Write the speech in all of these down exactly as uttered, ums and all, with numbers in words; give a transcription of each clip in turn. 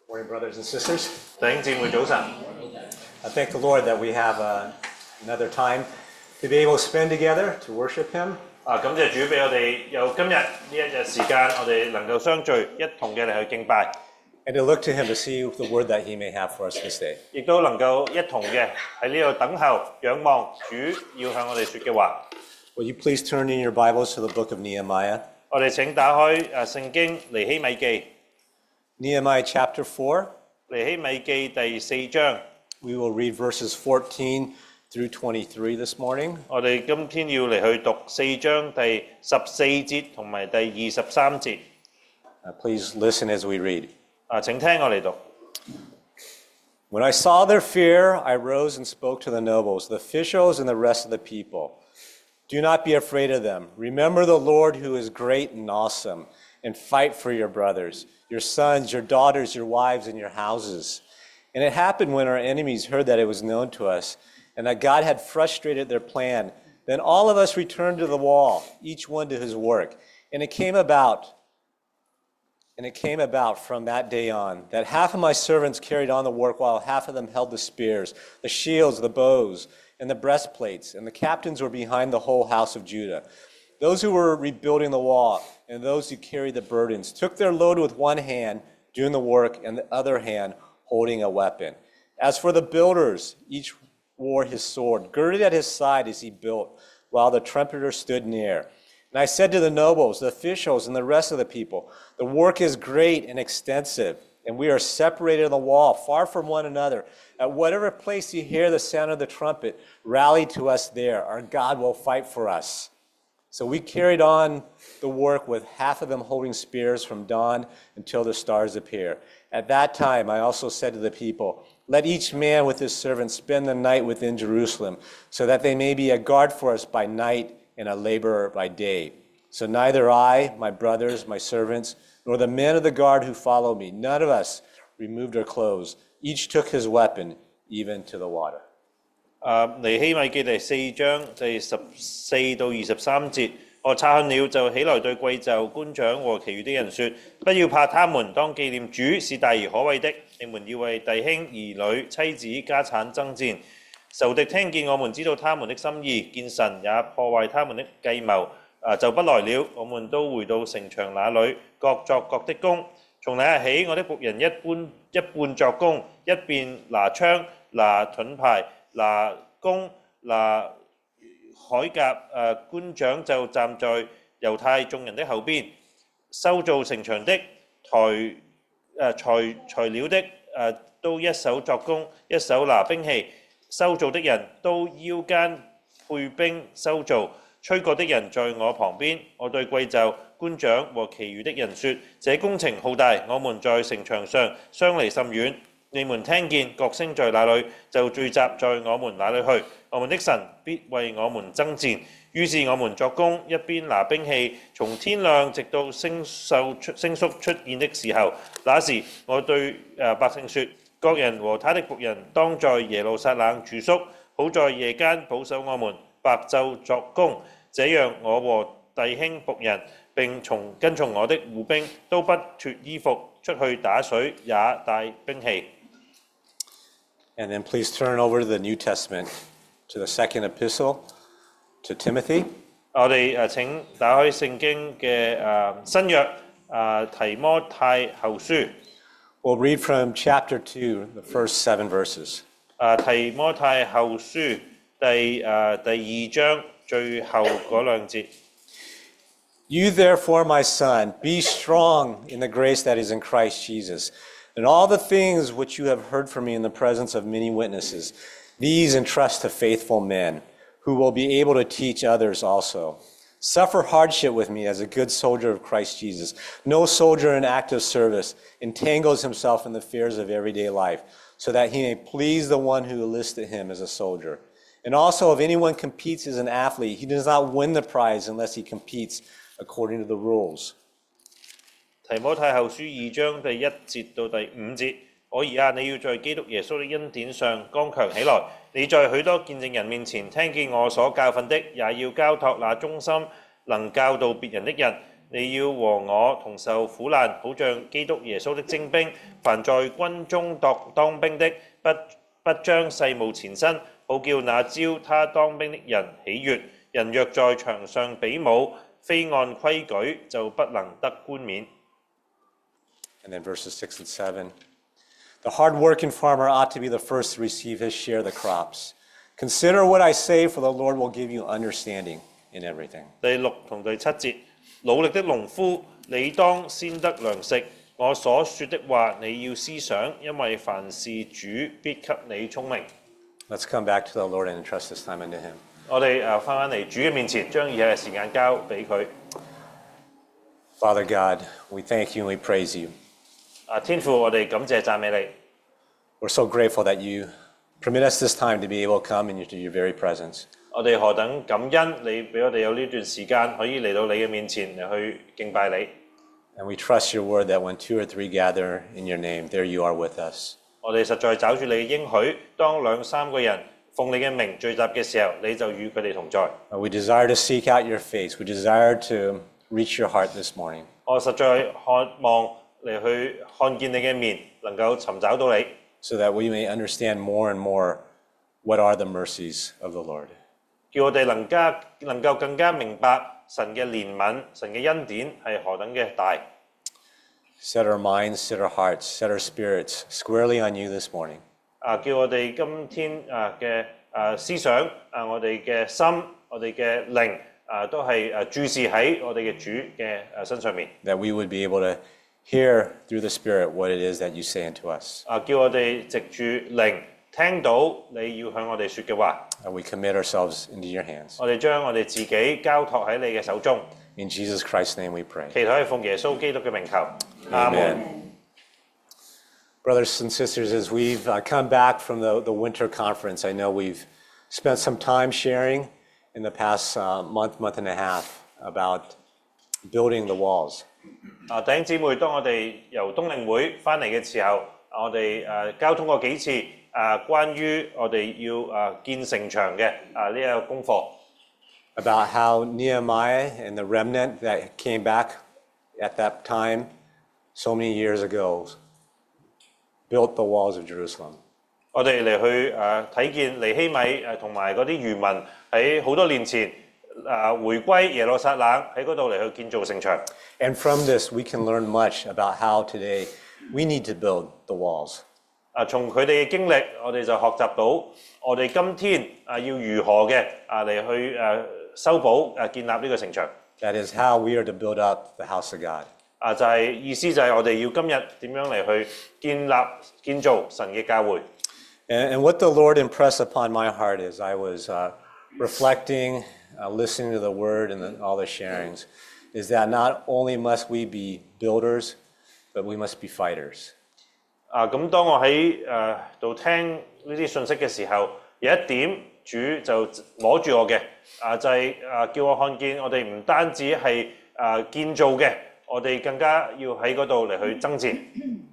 Morning, brothers and sisters. 弟兄姊妹早晨， I thank the Lord that we have uh, another time to be able to spend together to worship Him. 啊感謝主俾我哋有今日呢一日時間，我哋能夠相聚，一同嘅嚟去敬拜， And to look to Him to see the word that He may have for us this day. 亦都能夠一同嘅喺呢度等候仰望主要向我哋説嘅話。 Will you please turn in your Bibles to the book of Nehemiah? 我哋請打開誒聖經尼希米記， Nehemiah chapter four. 尼希米記第四章。 We will read verses fourteen through twenty-three this morning. 我哋今天要嚟去讀四章第十四節同埋第二十三節。 Uh, please listen as we read. 啊，請聽我嚟讀。 When I saw their fear, I rose and spoke to the nobles, the officials, and the rest of the people. Do not be afraid of them. Remember the Lord who is great and awesome, and fight for your brothers, your sons, your daughters, your wives, and your houses. And it happened when our enemies heard that it was known to us, and that God had frustrated their plan. Then all of us returned to the wall, each one to his work. And it came about, and it came about from that day on, that half of my servants carried on the work, while half of them held the spears, the shields, the bows, and the breastplates, and the captains were behind the whole house of Judah. Those who were rebuilding the wall and those who carried the burdens took their load with one hand, doing the work, and the other hand holding a weapon. As for the builders, each wore his sword, girded at his side as he built, while the trumpeter stood near. And I said to the nobles, the officials, and the rest of the people, the work is great and extensive, and we are separated on the wall, far from one another. At whatever place you hear the sound of the trumpet, rally to us there. Our God will fight for us. So we carried on the work with half of them holding spears from dawn until the stars appear. At that time, I also said to the people, let each man with his servant spend the night within Jerusalem, so that they may be a guard for us by night and a laborer by day. So neither I, my brothers, my servants, nor the men of the guard who follow me, none of us removed our clothes. Each took his weapon, even to the water. 啊，尼希米記第四章第十四到二十三節，我察看了，就起來對貴胄、官長和其餘的人說：不要怕他們，當紀念主是大而可畏的。你們要為弟兄、兒女、妻子、家產爭戰。仇敵聽見我們知道他們的心意，見神也破壞他們的計謀，啊就不來了。我們都回到城牆那裏，各作各的工。從那日起，我的僕人一般一半作工，一邊拿槍、拿盾牌、拿弓、拿鎧甲。誒官長就站在猶太眾人的後邊，修造城牆的材誒材材料的誒都一手作工，一手拿兵器。修造的人都腰間配兵修造，吹角的人在我旁邊。我對貴胄、官長和其餘的人說：這工程浩大，我們在城牆上相離甚遠。你們聽見角聲在哪裏，就聚集在我們那裏去。我們的神必為我們爭戰。於是我們作工，一邊拿兵器，從天亮直到星宿出星宿出現的時候。那時我對誒百姓說：各人和他的僕人當在耶路撒冷住宿，好在夜間保守我們，白晝作工。這樣我和弟兄僕人並從跟從我的護兵都不脱衣服，出去打水也帶兵器。 And then please turn over to the New Testament, to the second epistle to Timothy. 我哋誒請打開聖經嘅誒新約誒提摩太後書。 We'll read from chapter two, the first seven verses. 誒提摩太後書第誒第二章最後嗰兩節。 You therefore, my son, be strong in the grace that is in Christ Jesus. And all the things which you have heard from me in the presence of many witnesses, these entrust to faithful men, who will be able to teach others also. Suffer hardship with me as a good soldier of Christ Jesus. No soldier in active service entangles himself in the fears of everyday life, so that he may please the one who enlisted him as a soldier. And also, if anyone competes as an athlete, he does not win the prize unless he competes according to the rules. 提摩太後書二章第一節到第五節，我兒啊，你要在基督耶穌的恩典上剛強起來。你在許多見證人面前聽見我所教訓的，也要交託那忠心能教導別人的人。 你要和我同受苦難，好像基督耶穌的精兵。凡在軍中當當兵的，不不將世務纏身，好叫那招他當兵的人喜悅。人若在場上比武，非按規矩，就不能得冠冕。 And then verses six and seven. The hard-working farmer ought to be the first to receive his share of the crops. Consider what I say, for the Lord will give you understanding in everything. 第六同第七節，努力的農夫，你當先得糧食。我所說的話，你要思想，因為凡事主必給你聰明。 Let's come back to the Lord and entrust this time unto him. 我哋誒翻返嚟主嘅面前，將以下嘅時間交俾佢。 Father God, we thank you and we praise you. 啊，天父，我哋感謝讚美你。 We're so grateful that you permit us this time to be able to come into your very presence. 我哋何等感恩，你俾我哋有呢段時間可以嚟到你嘅面前嚟去敬拜你。 And we trust your word that when two or three gather in your name, there you are with us. 我哋實在找住你嘅應許，當兩三個人奉你嘅名聚集嘅時候，你就與佢哋同在。 Uh, We desire to seek out your face. We desire to reach your heart this morning. 我實在渴望嚟去看見你嘅面，能夠尋找到你， so that we may understand more and more what are the mercies of the Lord. 叫我哋能加能夠更加明白神嘅憐憫、神嘅恩典係何等嘅大。 Set our minds, set our hearts, set our spirits squarely on you this morning. 啊，叫我哋今天啊嘅啊思想啊，我哋嘅心、我哋嘅靈啊，都係啊注視喺我哋嘅主嘅啊身上面。 That we would be able to hear through the Spirit what it is that you say unto us. 啊，叫我哋藉住靈聽到你要向我哋説嘅話， And we commit ourselves into your hands. 我哋將我哋自己交託喺你嘅手中。 In Jesus Christ's name we pray. 祈禱係奉耶穌基督嘅名求。阿門。 Amen. Brothers and sisters, as we've uh, come back from the, the winter conference, I know we've spent some time sharing in the past uh, month, month and a half about building the walls. 啊，弟兄姊妹，當我哋由冬令會翻嚟嘅時候，我哋誒交通過幾次啊，關於我哋要啊建城牆嘅啊呢一個功課。 About how Nehemiah and the remnant that came back at that time so many years ago built the walls of Jerusalem. 我哋嚟去誒睇見尼希米誒同埋嗰啲餘民喺好多年前誒回歸耶路撒冷喺嗰度嚟去建造城牆。 And from this, we can learn much about how today we need to build the walls. 啊，從佢哋嘅經歷，我哋就學習到我哋今天啊要如何嘅啊嚟去誒修補誒建立呢個城牆。 That is how we are to build up the house of God. 啊，就係、意思就係我哋要今日點樣嚟去建立建造神嘅教會。 And, and what the Lord impressed upon my heart as I was uh, reflecting, uh, listening to the word and the, all the sharings, is that not only must we be builders, but we must be fighters. 啊，咁當我喺誒度聽呢啲信息嘅時候，有一點主就摸住我嘅，啊就係、啊叫我看見我哋唔單止係啊建造嘅，我哋更加要喺嗰度嚟去爭戰。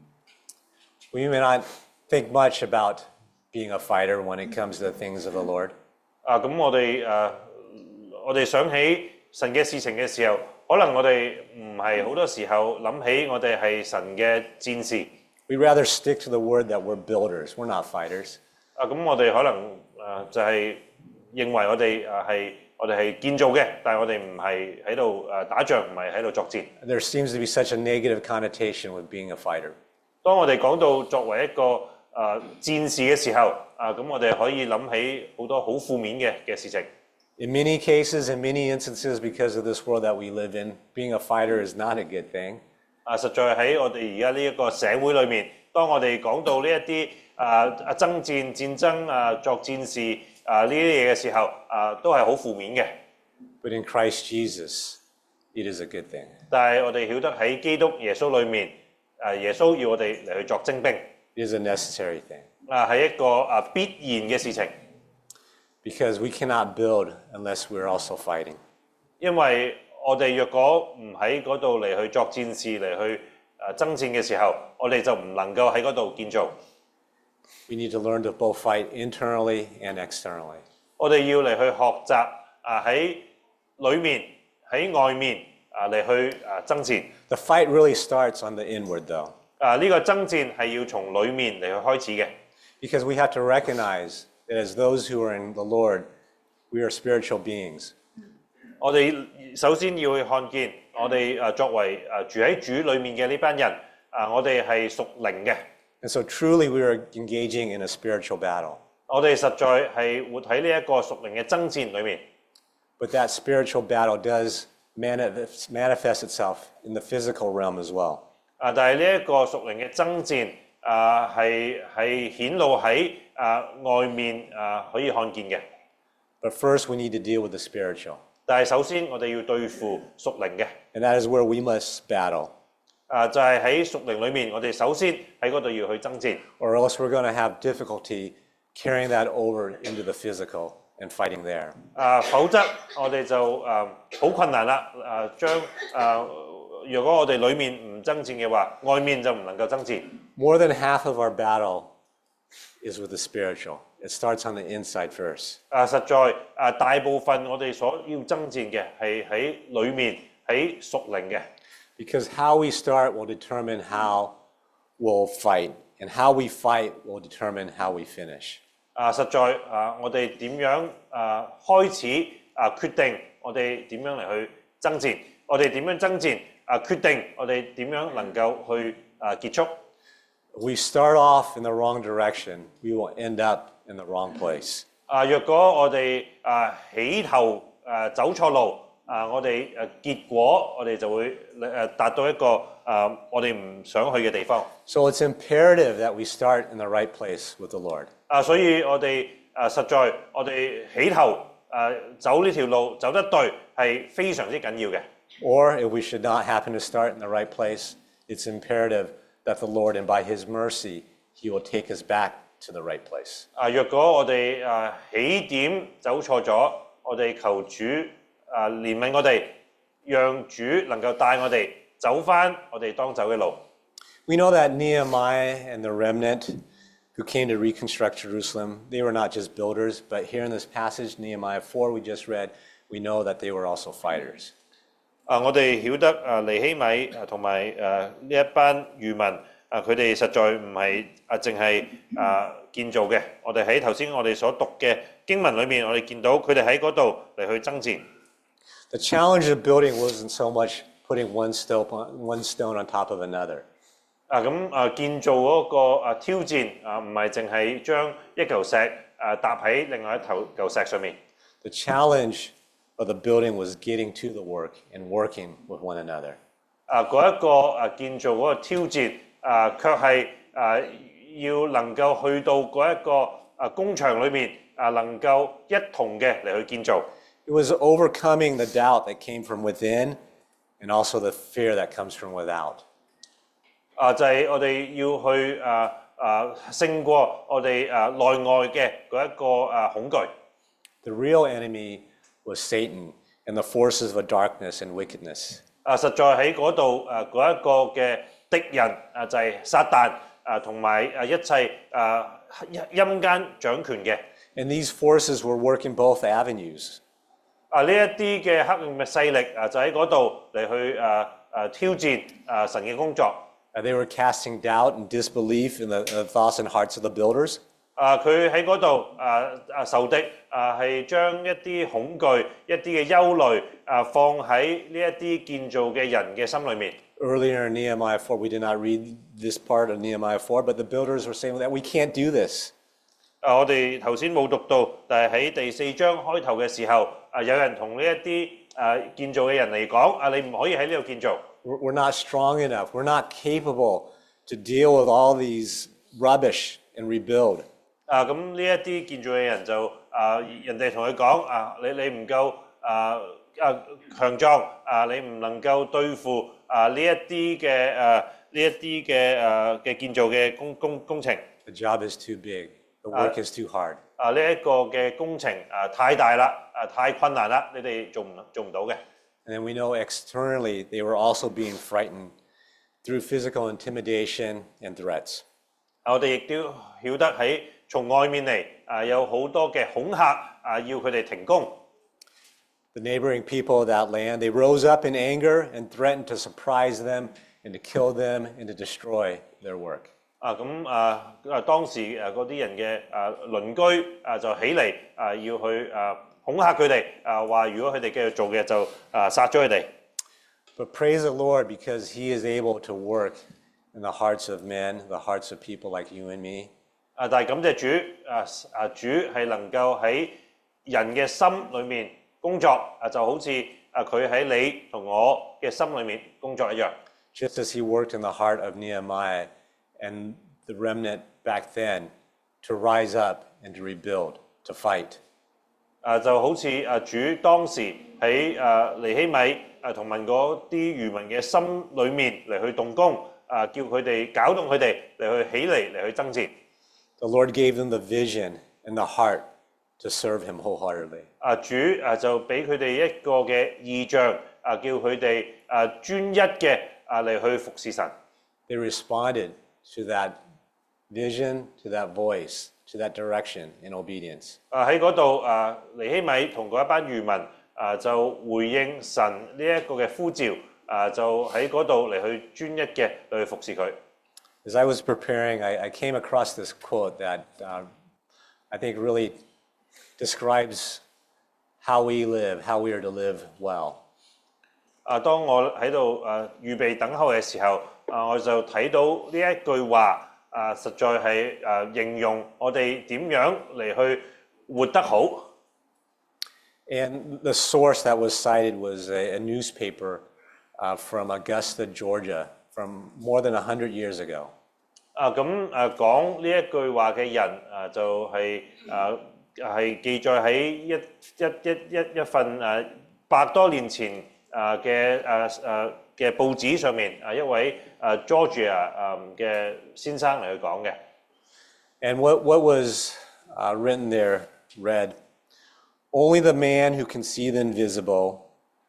We may not think much about being a fighter when it comes to the things of the Lord. 啊，咁我哋誒、啊、我哋想起神嘅事情嘅時候，可能我哋唔係好多時候諗起我哋係神嘅戰士。 We rather stick to the word that we're builders. We're not fighters. 啊，咁我哋可能誒、呃、就係、是、認為我哋誒係我哋係建造嘅，但係我哋唔係喺度誒打仗，唔係喺度作戰。 There seems to be such a negative connotation with being a fighter. 當我哋講到作為一個誒、呃、戰士嘅時候，啊咁我哋可以諗起好多好負面嘅嘅事情。 In many cases, in many instances, because of this world that we live in, being a fighter is not a good thing. 啊，實在喺我哋而家呢一個社會裏面，當我哋講到呢一啲啊啊爭戰、戰爭啊作戰士啊呢啲嘢嘅時候，啊都係好負面嘅。 But in Christ Jesus, it is a good thing. 但係我哋曉得喺基督耶穌裏面，誒耶穌要我哋嚟去作精兵， It is a necessary thing. 啊係一個啊必然嘅事情， Because we cannot build unless we're also fighting. 因為我哋若果唔喺嗰度嚟去作戰士嚟去誒爭戰嘅時候，我哋就唔能夠喺嗰度建造。 We need to learn to both fight internally and externally. 我哋要嚟去學習啊喺裏面喺外面啊嚟去啊爭戰。 The fight really starts on the inward, though, 啊呢個爭戰係要從裡面嚟去開始嘅， because we have to recognize that as those who are in the Lord, we are spiritual beings. 我哋首先要去看見，我哋誒作為誒住喺主裡面嘅呢班人，啊我哋係屬靈嘅， And so truly we are engaging in a spiritual battle. 我哋實在係活喺呢一個屬靈嘅爭戰裡面。 But that spiritual battle does manifest, manifest itself in the physical realm as well. 啊，但係呢一個屬靈嘅爭戰，啊係係顯露喺啊外面啊可以看見嘅。 But first we need to deal with the spiritual. 但係首先我哋要對付屬靈嘅， And that is where we must battle. 啊就係喺屬靈裡面，我哋首先喺嗰度要去爭戰， Or else we're going to have difficulty carrying that over into the physical and fighting there. 啊否則我哋就啊好困難啦，啊將啊如果我哋裡面唔爭戰嘅話，外面就唔能夠爭戰。 More than half of our battle is with the spiritual. It starts on the inside first. 啊實在啊大部分我哋所要爭戰嘅係喺裡面，喺屬靈嘅。 Because how we start will determine how we'll fight, and how we fight will determine how we finish. 啊，實在啊，我哋點樣啊開始啊決定我哋點樣嚟去爭戰，我哋點樣爭戰啊決定我哋點樣能夠去啊結束。 If we start off in the wrong direction, we will end up in the wrong place. 啊，若果我哋啊起頭啊走錯路啊，我哋誒結果我哋就會誒達到一個啊我哋唔想去嘅地方。 So it's imperative that we start in the right place with the Lord. 啊，所以我哋啊實在我哋起頭啊走呢條路走得對係非常之緊要嘅。 Or if we should not happen to start in the right place, it's imperative that the Lord, and by His mercy, He will take us back to the right place. 啊，若果我哋啊起點走錯咗，我哋求主啊憐憫我哋，讓主能夠帶我哋走返我哋當走嘅路。 We know that Nehemiah and the remnant who came to reconstruct Jerusalem, they were not just builders, but here in this passage, Nehemiah four we just read, we know that they were also fighters. 啊，我哋曉得啊尼希米啊同埋誒呢一班漁民啊，佢哋實在唔係啊淨係啊建造嘅。我哋喺頭先我哋所讀嘅經文裏面，我哋見到佢哋喺嗰度嚟去爭戰。 The challenge of building wasn't so much putting one stone on, one stone on top of another. 啊咁啊建造嗰個啊挑戰啊唔係淨係將一嚿石啊搭喺另外一頭嚿石上面。 The challenge of the building was getting to the work and working with one another. 啊嗰一個啊建造嗰個挑戰啊，卻係啊要能夠去到嗰一個啊工場裏面啊，能夠一同嘅嚟去建造。 It was overcoming the doubt that came from within and also the fear that comes from without. 啊就係、是、我哋要去啊啊勝過我哋啊內外嘅嗰一個啊恐懼。 The real enemy was Satan and the forces of darkness and wickedness. 啊，實在喺嗰度誒嗰一個嘅敵人啊，就係、是、撒旦啊，同埋誒一切啊陰陰間掌權嘅。 And these forces were working both avenues. 啊，呢一啲嘅黑暗嘅勢力啊，就喺嗰度嚟去誒誒挑戰啊神嘅工作。 Uh, they were casting doubt and disbelief in the, in the thoughts and hearts of the builders. 啊，佢喺嗰度啊啊仇敵啊，係將一啲恐懼、一啲嘅憂慮啊放喺呢一啲建造嘅人嘅心裏面。 Earlier in Nehemiah four, we did not read this part of Nehemiah four, but the builders were saying that we can't do this. 啊，我哋頭先冇讀到，但係喺第四章開頭嘅時候，啊有人同呢一啲啊建造嘅人嚟講，啊你唔可以喺呢度建造。 We're we're not strong enough. We're not capable to deal with all these rubbish and rebuild. 啊咁呢一啲建造嘅人就啊人哋同佢講啊你你唔夠啊啊強壯啊你唔能夠對付啊呢一啲嘅誒呢一啲嘅誒嘅建造嘅工工工程。 The job is too big. The work is too hard. 啊呢一個嘅工程啊太大啦啊太困難啦，你哋做唔做唔到嘅。 And then we know externally they were also being frightened through physical intimidation and threats. 啊我哋亦都曉得喺從外面嚟啊有好多嘅恐嚇啊要佢哋停工。 the neighboring people of that land. They rose up in anger and threatened to surprise them and to kill them and to destroy their work. 啊咁啊啊當時誒嗰啲人嘅啊鄰居啊就起嚟啊要去啊恐嚇佢哋啊話如果佢哋繼續做嘅就啊殺咗佢哋。 But praise the Lord because He is able to work in the hearts of men, the hearts of people like you and me. 啊但係感謝主啊啊主係能夠喺人嘅心裏面工作啊就好似啊佢喺你同我嘅心裏面工作一樣。 Just as He worked in the heart of Nehemiah and the remnant back then to rise up and to rebuild, to fight. 啊就好似啊主當時喺啊尼希米啊同埋嗰啲餘民嘅心裏面嚟去動工啊，叫佢哋搞動佢哋嚟去起嚟嚟去爭戰。 The Lord gave them the vision and the heart to serve Him wholeheartedly. 啊主啊就俾佢哋一個嘅異象啊，叫佢哋啊專一嘅啊嚟去服侍神。 They responded to that vision, to that voice, to that direction in obedience. 啊喺嗰度啊尼希米同嗰一班餘民啊就回應神呢一個嘅呼召啊，就喺嗰度嚟去專一嘅嚟去服侍佢。 As I was preparing, I, I came across this quote that uh, I think really describes how we live, how we are to live well. 啊，當我喺度啊預備等候嘅時候，啊我就睇到呢一句話啊，實在係啊形容我哋點樣嚟去活得好。 And the source that was cited was a, a newspaper uh, from Augusta, Georgia, from more than one hundred years ago. 啊咁啊講呢一句話嘅人啊就係啊係記載喺一一一一一份誒百多年前啊嘅誒誒嘅報紙上面啊一位誒 Georgia 誒嘅先生嚟去講嘅。 And what, what was uh, written there read, "Only the man who can see the invisible,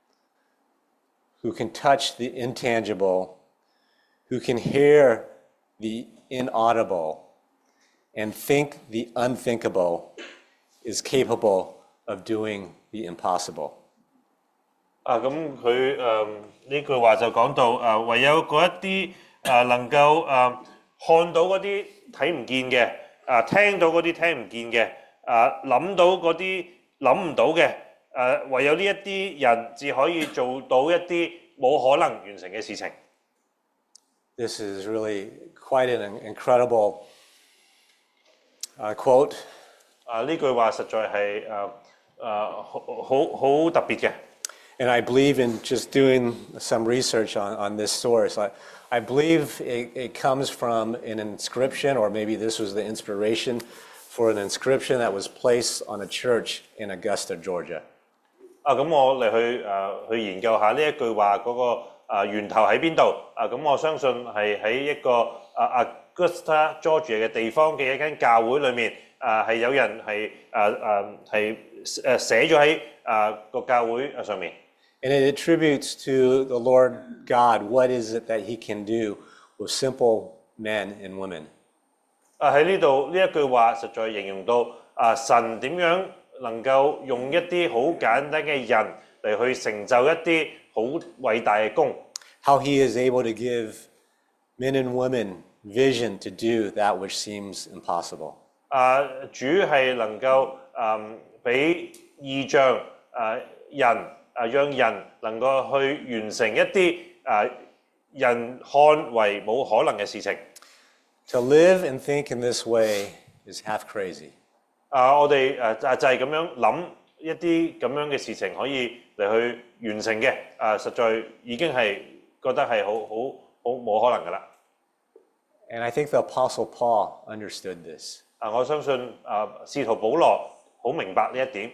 who can touch the intangible, who can hear the inaudible, and think the unthinkable, is capable of doing the impossible." 啊咁佢誒呢句話就講到誒唯有嗰一啲誒能夠誒看到嗰啲睇唔見嘅，啊聽到嗰啲聽唔見嘅，啊諗到嗰啲諗唔到嘅，誒唯有呢一啲人至可以做到一啲冇可能完成嘅事情。 This is really quite an incredible uh, quote. 啊呢句話實在係誒誒好好好特別嘅。 And I believe in just doing some research on, on this source. I, I believe it, it comes from an inscription, or maybe this was the inspiration for an inscription that was placed on a church in Augusta, Georgia. 啊咁我嚟去誒、呃、去研究下呢一句話嗰、那個、呃、源頭喺邊度？啊咁我相信係喺一個啊 Augusta Georgia 嘅地方嘅一間教會裏面，啊係有人係誒誒係誒寫咗喺啊個教會上面。 And it attributes to the Lord God what is it that He can do with simple men and women. 啊喺呢度呢一句話實在形容到啊神點樣能夠用一啲好簡單嘅人嚟去成就一啲好偉大嘅功。 How He is able to give men and women vision to do that which seems impossible. 啊主係能夠誒俾異象誒人。啊，讓人能夠去完成一啲啊人看為冇可能嘅事情。 To live and think in this way is half crazy. 啊，我哋誒就就係咁樣諗一啲咁樣嘅事情可以嚟去完成嘅，啊，實在已經係覺得係好好好冇可能㗎啦。 And I think the Apostle Paul understood this. 啊，我相信啊，使徒保羅好明白呢一點。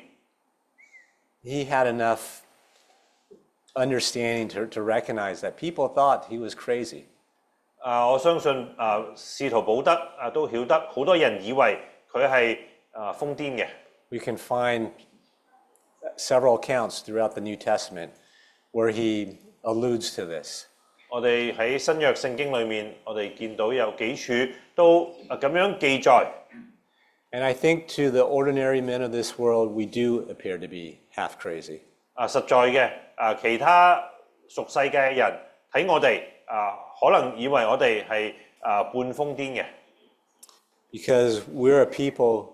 He had enough understanding to, to recognize that people thought he was crazy. 啊，我相信啊，使徒保德啊都曉得，好多人以為佢係啊瘋癲嘅。 We can find several accounts throughout the New Testament where he alludes to this. 我哋喺新約聖經裏面，我哋見到有幾處都啊咁樣記載。 And I think to the ordinary men of this world, we do appear to be half crazy. 啊，實在嘅啊，其他屬世界嘅人睇我哋啊，可能以為我哋係啊半瘋癲嘅， because we're a people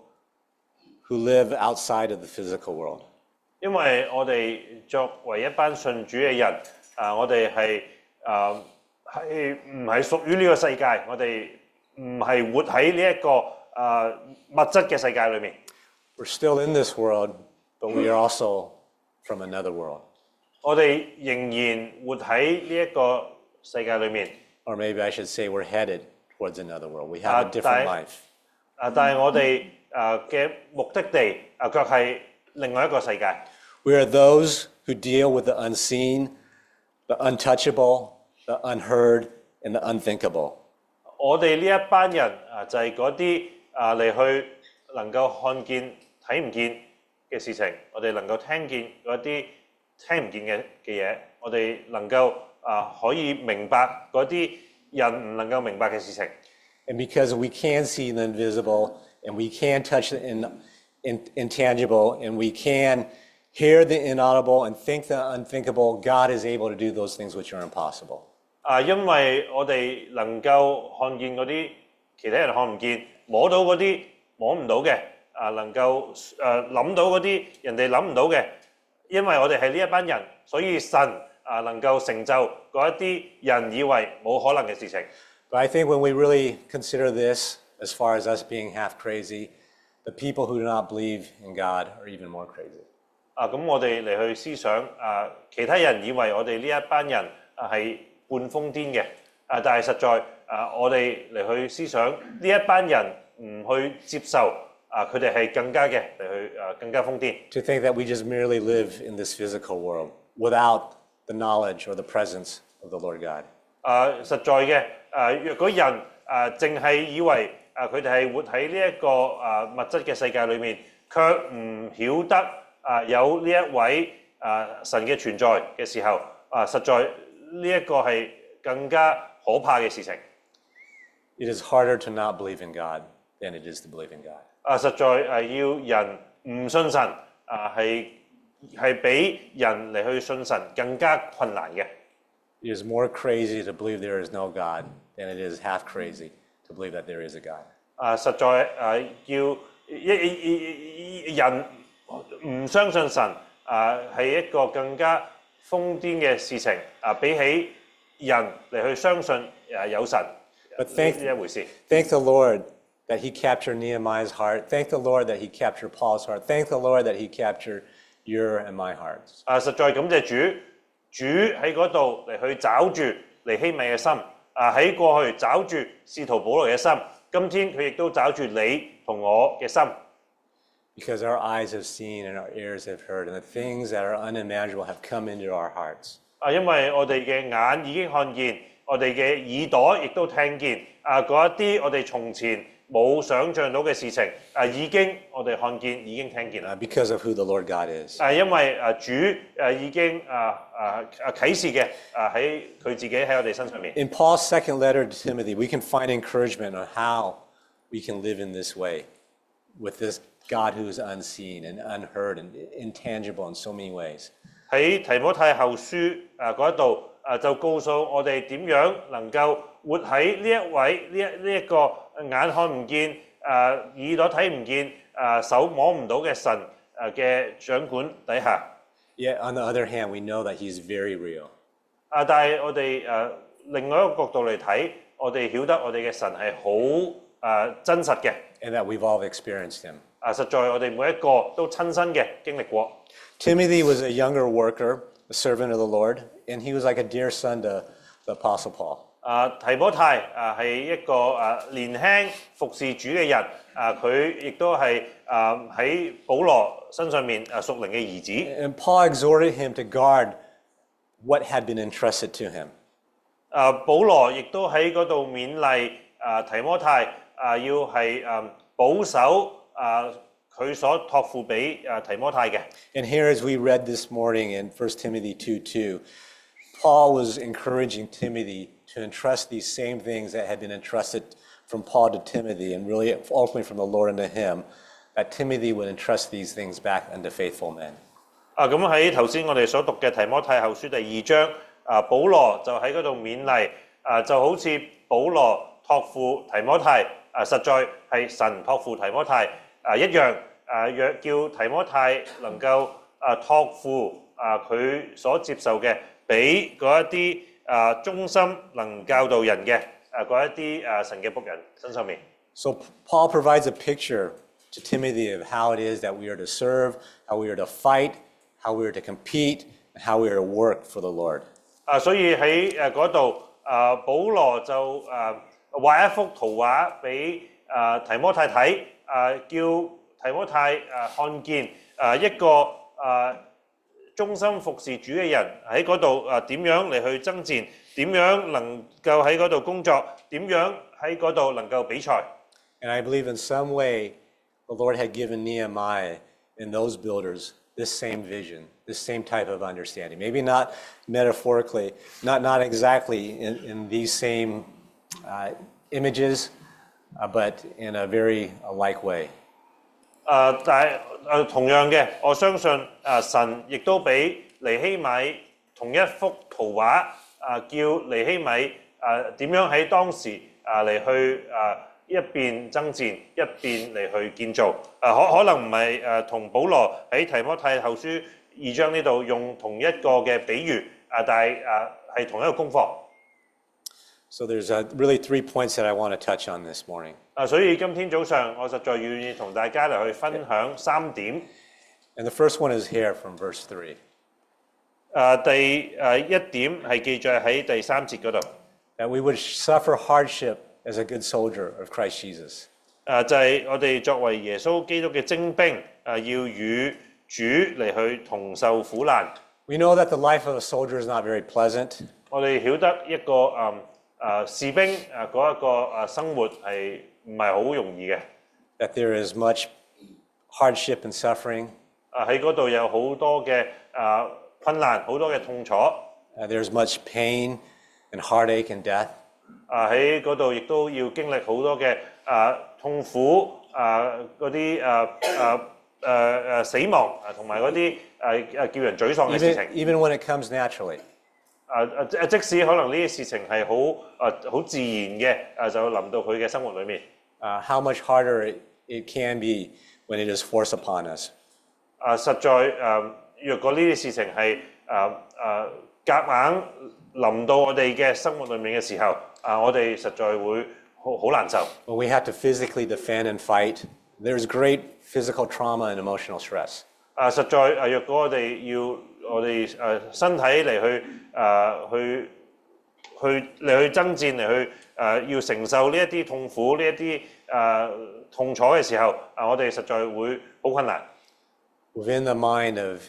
who live outside of the physical world. 因為我哋作為一班信主嘅人啊，我哋係啊係唔係屬於呢個世界？我哋唔係活喺呢一個啊物質嘅世界裏面。 We're still in this world, but we are also from another world. 我哋仍然活喺呢一個世界裏面。 Or maybe I should say we're headed towards another world. We have a different life. 啊，但係我哋啊嘅目的地啊，卻係另外一個世界。 We are those who deal with the unseen, the untouchable, the unheard, and the unthinkable. 我哋呢一班人啊，就係嗰啲啊嚟去能夠看見睇唔見嘅事情，我哋能夠聽見嗰啲聽唔見嘅嘅嘢，我哋能夠啊可以明白嗰啲人唔能夠明白嘅事情。 And because we can see the invisible, and we can touch the in, in, intangible, and we can hear the inaudible and think the unthinkable, God is able to do those things which are impossible. 啊，因為我哋能夠看見嗰啲其他人看唔見，摸到嗰啲摸唔到嘅，啊能夠誒諗到嗰啲人哋諗唔到嘅，因為我哋係呢一班人，所以神啊能夠成就嗰一啲人以為冇可能嘅事情。 But I think when we really consider this, as far as us being half crazy, the people who do not believe in God are even more crazy. 啊，咁我哋嚟去思想啊，其他人以為我哋呢一班人啊係半瘋癲嘅，啊，但係實在啊，我哋嚟去思想呢一班人唔去接受啊，佢哋係更加嘅嚟去啊更加瘋癲。 To think that we just merely live in this physical world without the knowledge or the presence of the Lord God. 啊，實在嘅啊，若果人啊淨係以為啊佢哋係活喺呢一個啊物質嘅世界裏面，卻唔曉得啊有呢一位啊神嘅存在嘅時候，啊實在呢一個係更加可怕嘅事情。 It is harder to not believe in God than it is to believe in God. 啊，實在誒要人唔信神啊，係係比人嚟去信神更加困難嘅。 It is more crazy to believe there is no God than it is half crazy to believe that there is a God. 啊，實在誒要一一人唔相信神啊，係一個更加瘋癲嘅事情啊，比起人嚟去相信誒有神 But thank, 呢一回事。 thank the Lord that he captured Nehemiah's heart. Thank the Lord that he captured Paul's heart. Thank the Lord that he captured your and my hearts. 啊，實在感謝主，主喺嗰度嚟去找住尼希米嘅心，啊喺過去找住使徒保羅嘅心，今天佢亦都找住你同我嘅心。 Because our eyes have seen and our ears have heard, and the things that are unimaginable have come into our hearts. 啊，因為我哋嘅眼已經看見，我哋嘅耳朵亦都聽見，啊嗰一啲我哋從前冇想像到嘅事情，啊已經我哋看見，已經聽見啦。 Uh, because of who the Lord God is. 啊，因為啊主啊已經啊啊啊啟示嘅啊喺佢自己喺我哋身上面。 In Paul's second letter to Timothy, we can find encouragement on how we can live in this way with this God who is unseen and unheard and intangible in so many ways. 喺提摩太後書啊嗰一度啊就告訴我哋點樣能夠活喺呢一位呢一呢一個眼看唔見啊耳朵睇唔見啊手摸唔到嘅神啊嘅掌管底下。 Yet, on the other hand, we know that he's very real. 啊，但係我哋誒另外一個角度嚟睇，我哋曉得我哋嘅神係好誒真實嘅。 And that we've all experienced him. 啊，實在我哋每一個都親身嘅經歷過。 Timothy was a younger worker, a servant of the Lord, and he was like a dear son to the Apostle Paul. 啊，提摩太啊係一個啊年輕服侍主嘅人，啊佢亦都係啊喺保羅身上面啊屬靈嘅兒子。 And Paul exhorted him to guard what had been entrusted to him. 啊，保羅亦都喺嗰度勉勵啊提摩太啊要係啊保守啊佢所託付俾啊提摩太嘅。 And here, as we read this morning in First Timothy two two, Paul was encouraging Timothy to entrust these same things that had been entrusted from Paul to Timothy, and really ultimately from the Lord unto him, that Timothy would entrust these things back unto faithful men. 啊，咁喺頭先我哋所讀嘅提摩太後書第二章，啊，保羅就喺嗰度勉勵，啊，就好似保羅託付提摩太，啊，實在係神託付提摩太，啊一樣，啊，若叫提摩太能夠啊託付啊佢所接受嘅，俾嗰一啲啊忠心能教導人嘅，啊嗰一啲啊神嘅僕人身上面。 So Paul provides a picture to Timothy of how it is that we are to serve, how we are to fight, how we are to compete, and how we are to work for the Lord. 啊，所以喺誒嗰度，啊，保羅就誒畫一幅圖畫俾啊提摩太睇，啊叫提摩太啊看見啊一個啊忠心服侍主嘅人喺嗰度啊點樣嚟去爭戰，點樣能夠喺嗰度工作，點樣喺嗰度能夠比賽。 And I believe in some way the Lord had given Nehemiah and those builders this same vision, this same type of understanding. Maybe not metaphorically, not, not exactly in, in these same uh, images, uh, but in a very alike way. 啊、呃，但係誒同樣嘅，我相信啊、呃、神亦都俾尼希米同一幅圖畫啊、呃，叫尼希米啊點樣喺當時啊嚟、呃、去啊。呃一邊爭戰，一邊嚟去建造。啊，可可能唔係誒同保羅喺提摩太後書二章呢度用同一個嘅比喻，啊，但係啊係同一個功課。 So there's uh, really three points that I want to touch on this morning. 啊，所以今天早上我實在願意同大家嚟去分享三點。 And the first one is here from verse three. 啊，第誒一點係記載喺第三節嗰度。 That we would suffer hardship as a good soldier of Christ Jesus. 啊，就係、是、我哋作為耶穌基督嘅精兵，啊，要與主嚟去同受苦難。 We know that the life of a soldier is not very pleasant. 我哋曉得一個誒誒士兵誒嗰一個誒生活係唔係好容易嘅。 That there is much hardship and suffering. 啊，喺嗰度有好多嘅誒困難，好多嘅痛楚。 Uh, there's much pain and heartache and death. 啊，喺嗰度亦都要經歷好多嘅啊痛苦啊嗰啲誒誒誒誒死亡啊，同埋嗰啲誒誒叫人沮喪嘅事情。 Even, even when it comes naturally. 啊啊！即使可能呢啲事情係好啊好自然嘅，啊就臨到佢嘅生活裏面。 Uh, how much harder it, it can be when it is forced upon us. 啊，實在誒，若果呢啲事情係誒誒夾硬臨到我哋嘅生活裏面嘅時候，啊，我哋實在會好好難受。 When we have to physically defend and fight, there's great physical trauma and emotional stress. 啊，實在誒，若果我哋要我哋誒身體嚟去誒去去嚟去爭戰嚟去誒要承受呢一啲痛苦呢一啲誒痛楚嘅時候，啊，我哋實在會好困難。 Within the mind of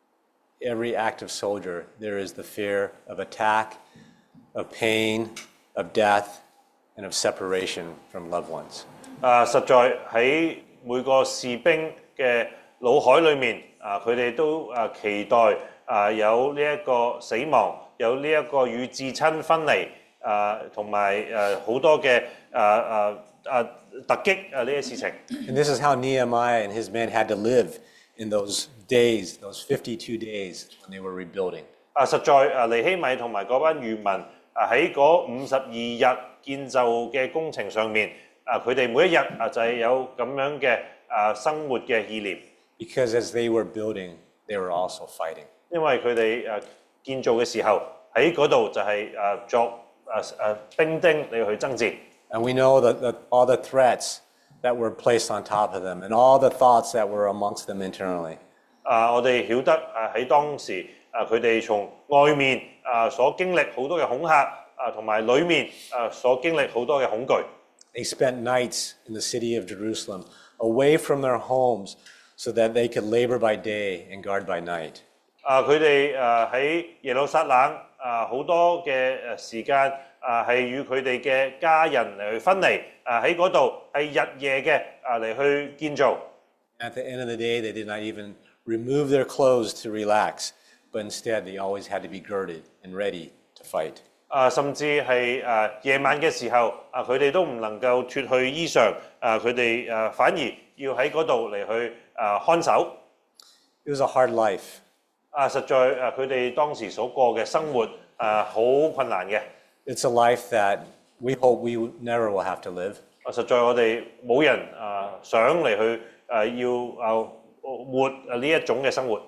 every active soldier, there is the fear of attack, of pain, of death, and of separation from loved ones. 啊，實在喺每個士兵嘅腦海裏面，啊，佢哋都啊期待啊有呢一個死亡，有呢一個與至親分離，啊，同埋誒好多嘅啊啊啊突擊啊呢啲事情。 And this is how Nehemiah and his men had to live in those days, those fifty-two days when they were rebuilding. 啊，實在啊尼希米同埋嗰班漁民啊喺嗰五十二日建造嘅工程上面，啊佢哋每一日啊就係有咁樣嘅啊生活嘅意念。 Because as they were building, they were also fighting. 因為佢哋誒建造嘅時候喺嗰度就係誒作誒誒兵丁嚟去爭戰。 And we know that, that all the threats that were placed on top of them and all the thoughts that were amongst them internally. 啊，我哋曉得誒喺當時誒佢哋從外面誒所經歷好多嘅恐嚇啊，同埋裡面誒所經歷好多嘅恐懼。 They spent nights in the city of Jerusalem, away from their homes, so that they could labor by day and guard by night. 啊，佢哋誒喺耶路撒冷啊好多嘅誒時間啊係與佢哋嘅家人嚟去分離，啊喺嗰度係日夜嘅啊嚟去建造。 At the end of the day, they did not even remove their clothes to relax, but instead they always had to be girded and ready to fight. 啊，甚至係誒夜晚嘅時候，啊佢哋都唔能夠脱去衣裳，啊佢哋誒反而要喺嗰度嚟去誒看守。 It was a hard life. 啊，實在誒佢哋當時所過嘅生活誒好困難嘅。 It's a life that we hope we never will have to live. 啊，實在我哋冇人啊想嚟去誒要啊活呢一種嘅生活。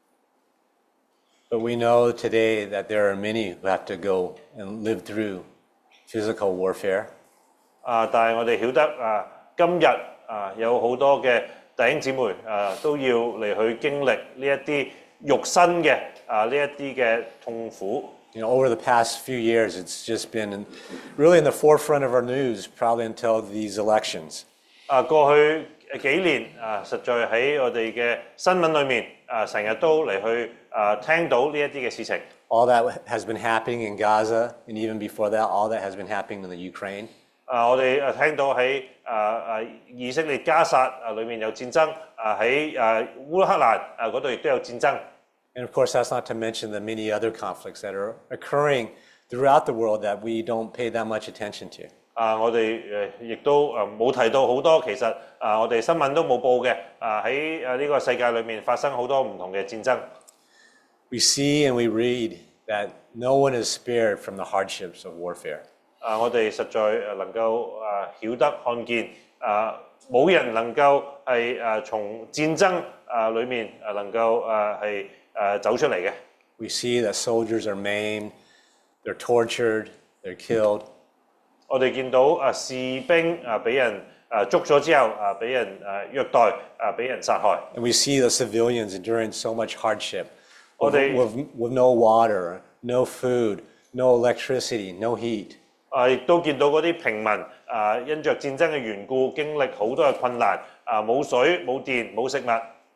But we know today that there are many who have to go and live through physical warfare. 啊，但係我哋曉得啊，今日啊有好多嘅弟兄姊妹啊都要嚟去經歷呢一啲肉身嘅啊呢一啲嘅痛苦。 You know, over the past few years, it's just been in, really in the forefront of our news, probably until these elections. 啊，過去幾年啊，實在喺我哋嘅新聞裏面啊，成日都嚟去啊聽到呢一啲嘅事情。 All that has been happening in Gaza, and even before that, all that has been happening in the Ukraine. 啊，我哋啊聽到喺啊啊以色列加薩啊裏面有戰爭，啊喺啊烏克蘭啊嗰度亦都有戰爭。 And of course, that's not to mention the many other conflicts that are occurring throughout the world that we don't pay that much attention to. 啊，我哋誒亦都誒冇提到好多，其實啊我哋新聞都冇報嘅，啊喺誒呢個世界裏面發生好多唔同嘅戰爭。 We see and we read that no one is spared from the hardships of warfare. 啊，我哋實在誒能夠啊曉得看見啊冇人能夠係誒從戰爭啊裏面誒能夠誒係誒走出嚟嘅。 We see that soldiers are maimed, they're tortured, they're killed. 我哋見到啊士兵啊俾人啊捉咗之後啊俾人誒虐待啊俾人殺害。 And we see the civilians enduring so much hardship with, 我哋 with, with no water, no food, no electricity, no heat. 啊亦都見到嗰啲平民啊因着戰爭嘅緣故，經歷好多嘅困難啊冇水冇電冇食物。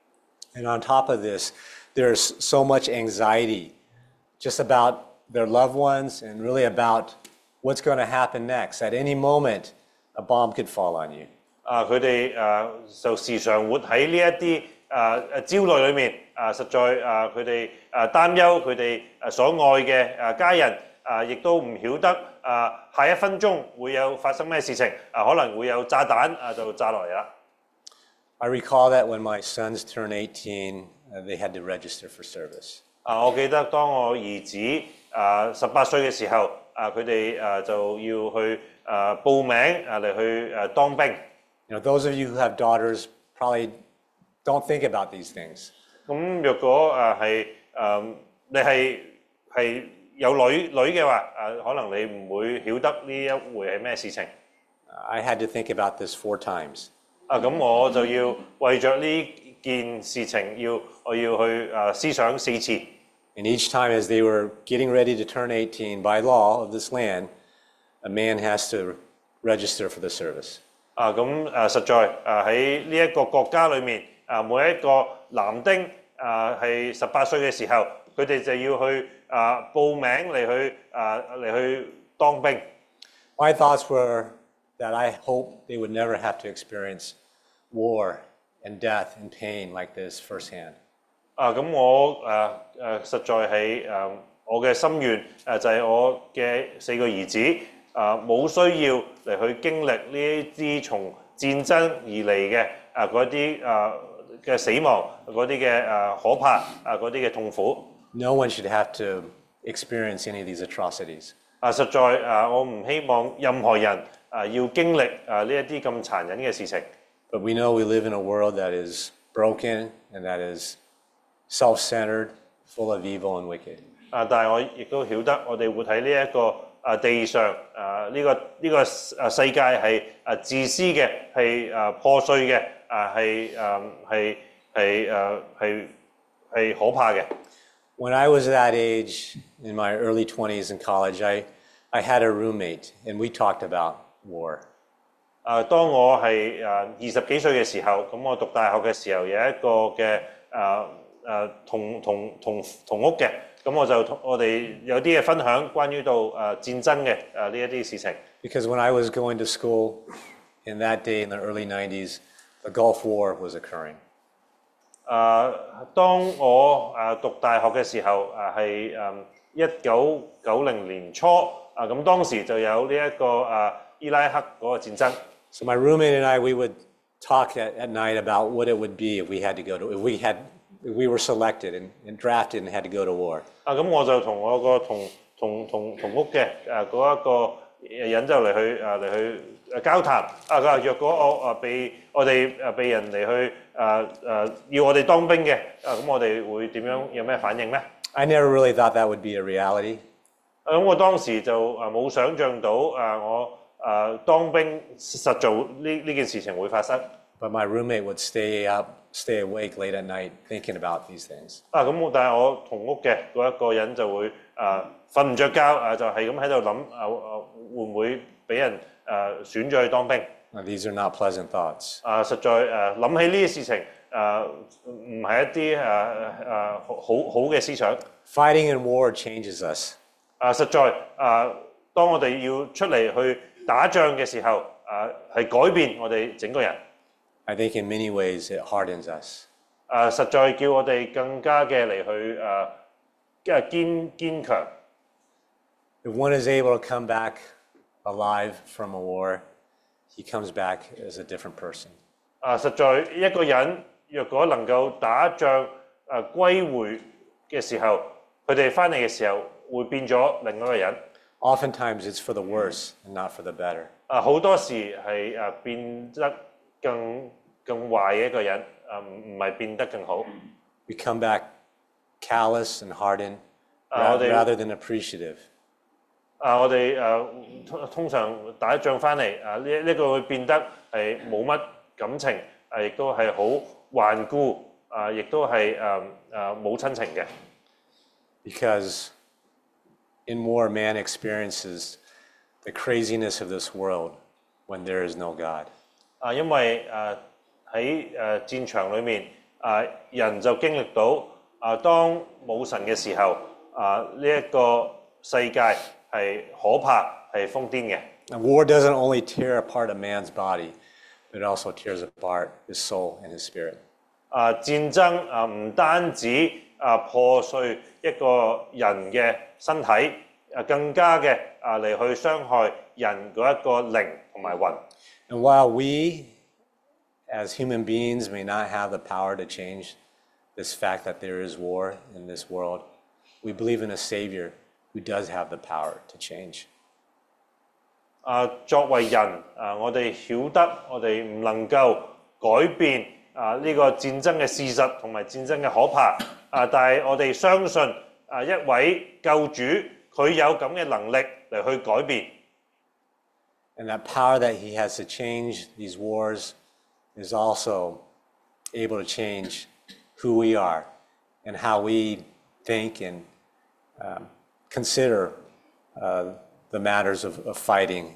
And on top of this, there's so much anxiety just about their loved ones and really about what's going to happen next. At any moment, a bomb could fall on you. 啊，佢哋啊就時常活喺呢一啲啊誒焦慮裏面啊，實在啊佢哋啊擔憂佢哋啊所愛嘅啊家人啊，亦都唔曉得啊下一分鐘會有發生咩事情啊，可能會有炸彈啊就炸落嚟啦。 I recall that when my sons turned eighteen, uh, they had to register for service. 啊，我記得當我兒子啊十八歲嘅時候，啊佢哋啊就要去啊報名啊嚟去誒當兵。 You know, those of you who have daughters probably don't think about these things. 咁若果誒係誒你係係有女女嘅話，誒可能你唔會曉得呢一回係咩事情。 I had to think about this four times. 啊咁我就要為着呢件事情要我要去誒思想四次。 And each time as they were getting ready to turn eighteen, by law of this land, a man has to register for the service. 啊咁誒實在誒喺呢一個國家裏面，啊每一個男丁啊係十八歲嘅時候，佢哋就要去啊報名嚟去啊嚟去當兵。 My thoughts were that I hope they would never have to experience war and death and pain like this firsthand. 啊咁我誒誒實在係誒我嘅心願誒就係我嘅四個兒子啊冇需要嚟去經歷呢啲從戰爭而嚟嘅啊嗰啲啊嘅死亡嗰啲嘅誒可怕啊嗰啲嘅痛苦。 No one should have to experience any of these atrocities. 啊實在誒我唔希望任何人啊要經歷啊呢一啲咁殘忍嘅事情。 But we know we live in a world that is broken and that is self-centered, full of evil and wicked. 啊！但係我亦都曉得，我哋活喺呢一個啊地上啊呢、這個呢、這個啊世界係啊自私嘅，係啊破碎嘅，啊係啊係係啊係係可怕嘅。 When I was that age, in my early twenties in college, I, I had a roommate and we talked about war. 啊！當我係啊二十幾歲嘅時候，咁我讀大學嘅時候有一個嘅啊啊同同同同屋嘅，咁我就同我哋有啲嘅分享關於到啊戰爭嘅啊呢一啲事情。 Because when I was going to school in that day in the early nineties, the Gulf War was occurring. 啊！當我啊讀大學嘅時候，啊係誒一九九零年初，啊咁當時就有呢一個啊伊拉克嗰個戰爭。 So my roommate and I, we would talk at, at night about what it would be if we had to go to, if we had we were selected and, and drafted and had to go to war. 啊，咁我就同我個同同同同屋嘅誒嗰一個人就嚟去誒嚟去誒交談。啊，佢話若果我誒被我哋誒被人嚟去誒誒要我哋當兵嘅，啊咁我哋會點樣有咩反應咧？ I never really thought that would be a reality. 啊，咁我當時就誒冇想像到誒我誒當兵實做呢呢件事情會發生。 But my roommate would stay up, stay awake late at night thinking about these things. 啊，咁但係我同屋嘅嗰一個人就會誒瞓唔着覺，誒就係咁喺度諗誒誒會唔會俾人誒選咗去當兵？ Now, these are not pleasant thoughts. 啊，實在誒諗起呢啲事情誒唔係一啲誒誒好好好嘅思想。 Fighting in war changes us. 啊，實在誒當我哋要出嚟去打仗嘅時候，誒係改變我哋整個人。 I think in many ways it hardens us. 誒實在叫我哋更加嘅嚟去誒誒堅堅強。 If one is able to come back alive from a war, he comes back as a different person. 啊，實在一個人若果能夠打仗誒歸回嘅時候，佢哋翻嚟嘅時候會變咗另外一個人。 Oftentimes it's for the worse and not for the better. 啊，好多時係誒變得更更壞嘅一個人，啊唔唔係變得更好。 We come back callous and hardened Uh, ra- they- rather than appreciative. 啊，我哋誒通通常打仗翻嚟，啊呢呢個會變得係冇乜感情，誒亦都係好頑固，啊亦都係誒誒冇親情嘅。 Because in war, man experiences the craziness of this world when there is no God. 啊，因為誒喺誒戰場裏面，啊人就經歷到啊當冇神嘅時候，啊呢一個世界係可怕，係瘋癲嘅。 And war doesn't only tear apart a man's body, but it also tears apart his soul and his spirit. 啊戰爭啊唔單止啊破碎一個人嘅身體，啊更加嘅啊嚟去傷害人嗰一個靈同埋魂。 And while we, as human beings, may not have the power to change this fact that there is war in this world, we believe in a Savior who does have the power to change. 啊，作為人啊，我哋曉得我哋唔能夠改變啊呢個戰爭嘅事實同埋戰爭嘅可怕啊，但係我哋相信啊一位救主佢有咁嘅能力嚟去改變。 And that power that he has to change these wars is also able to change who we are and how we think and um, consider uh, the matters of, of fighting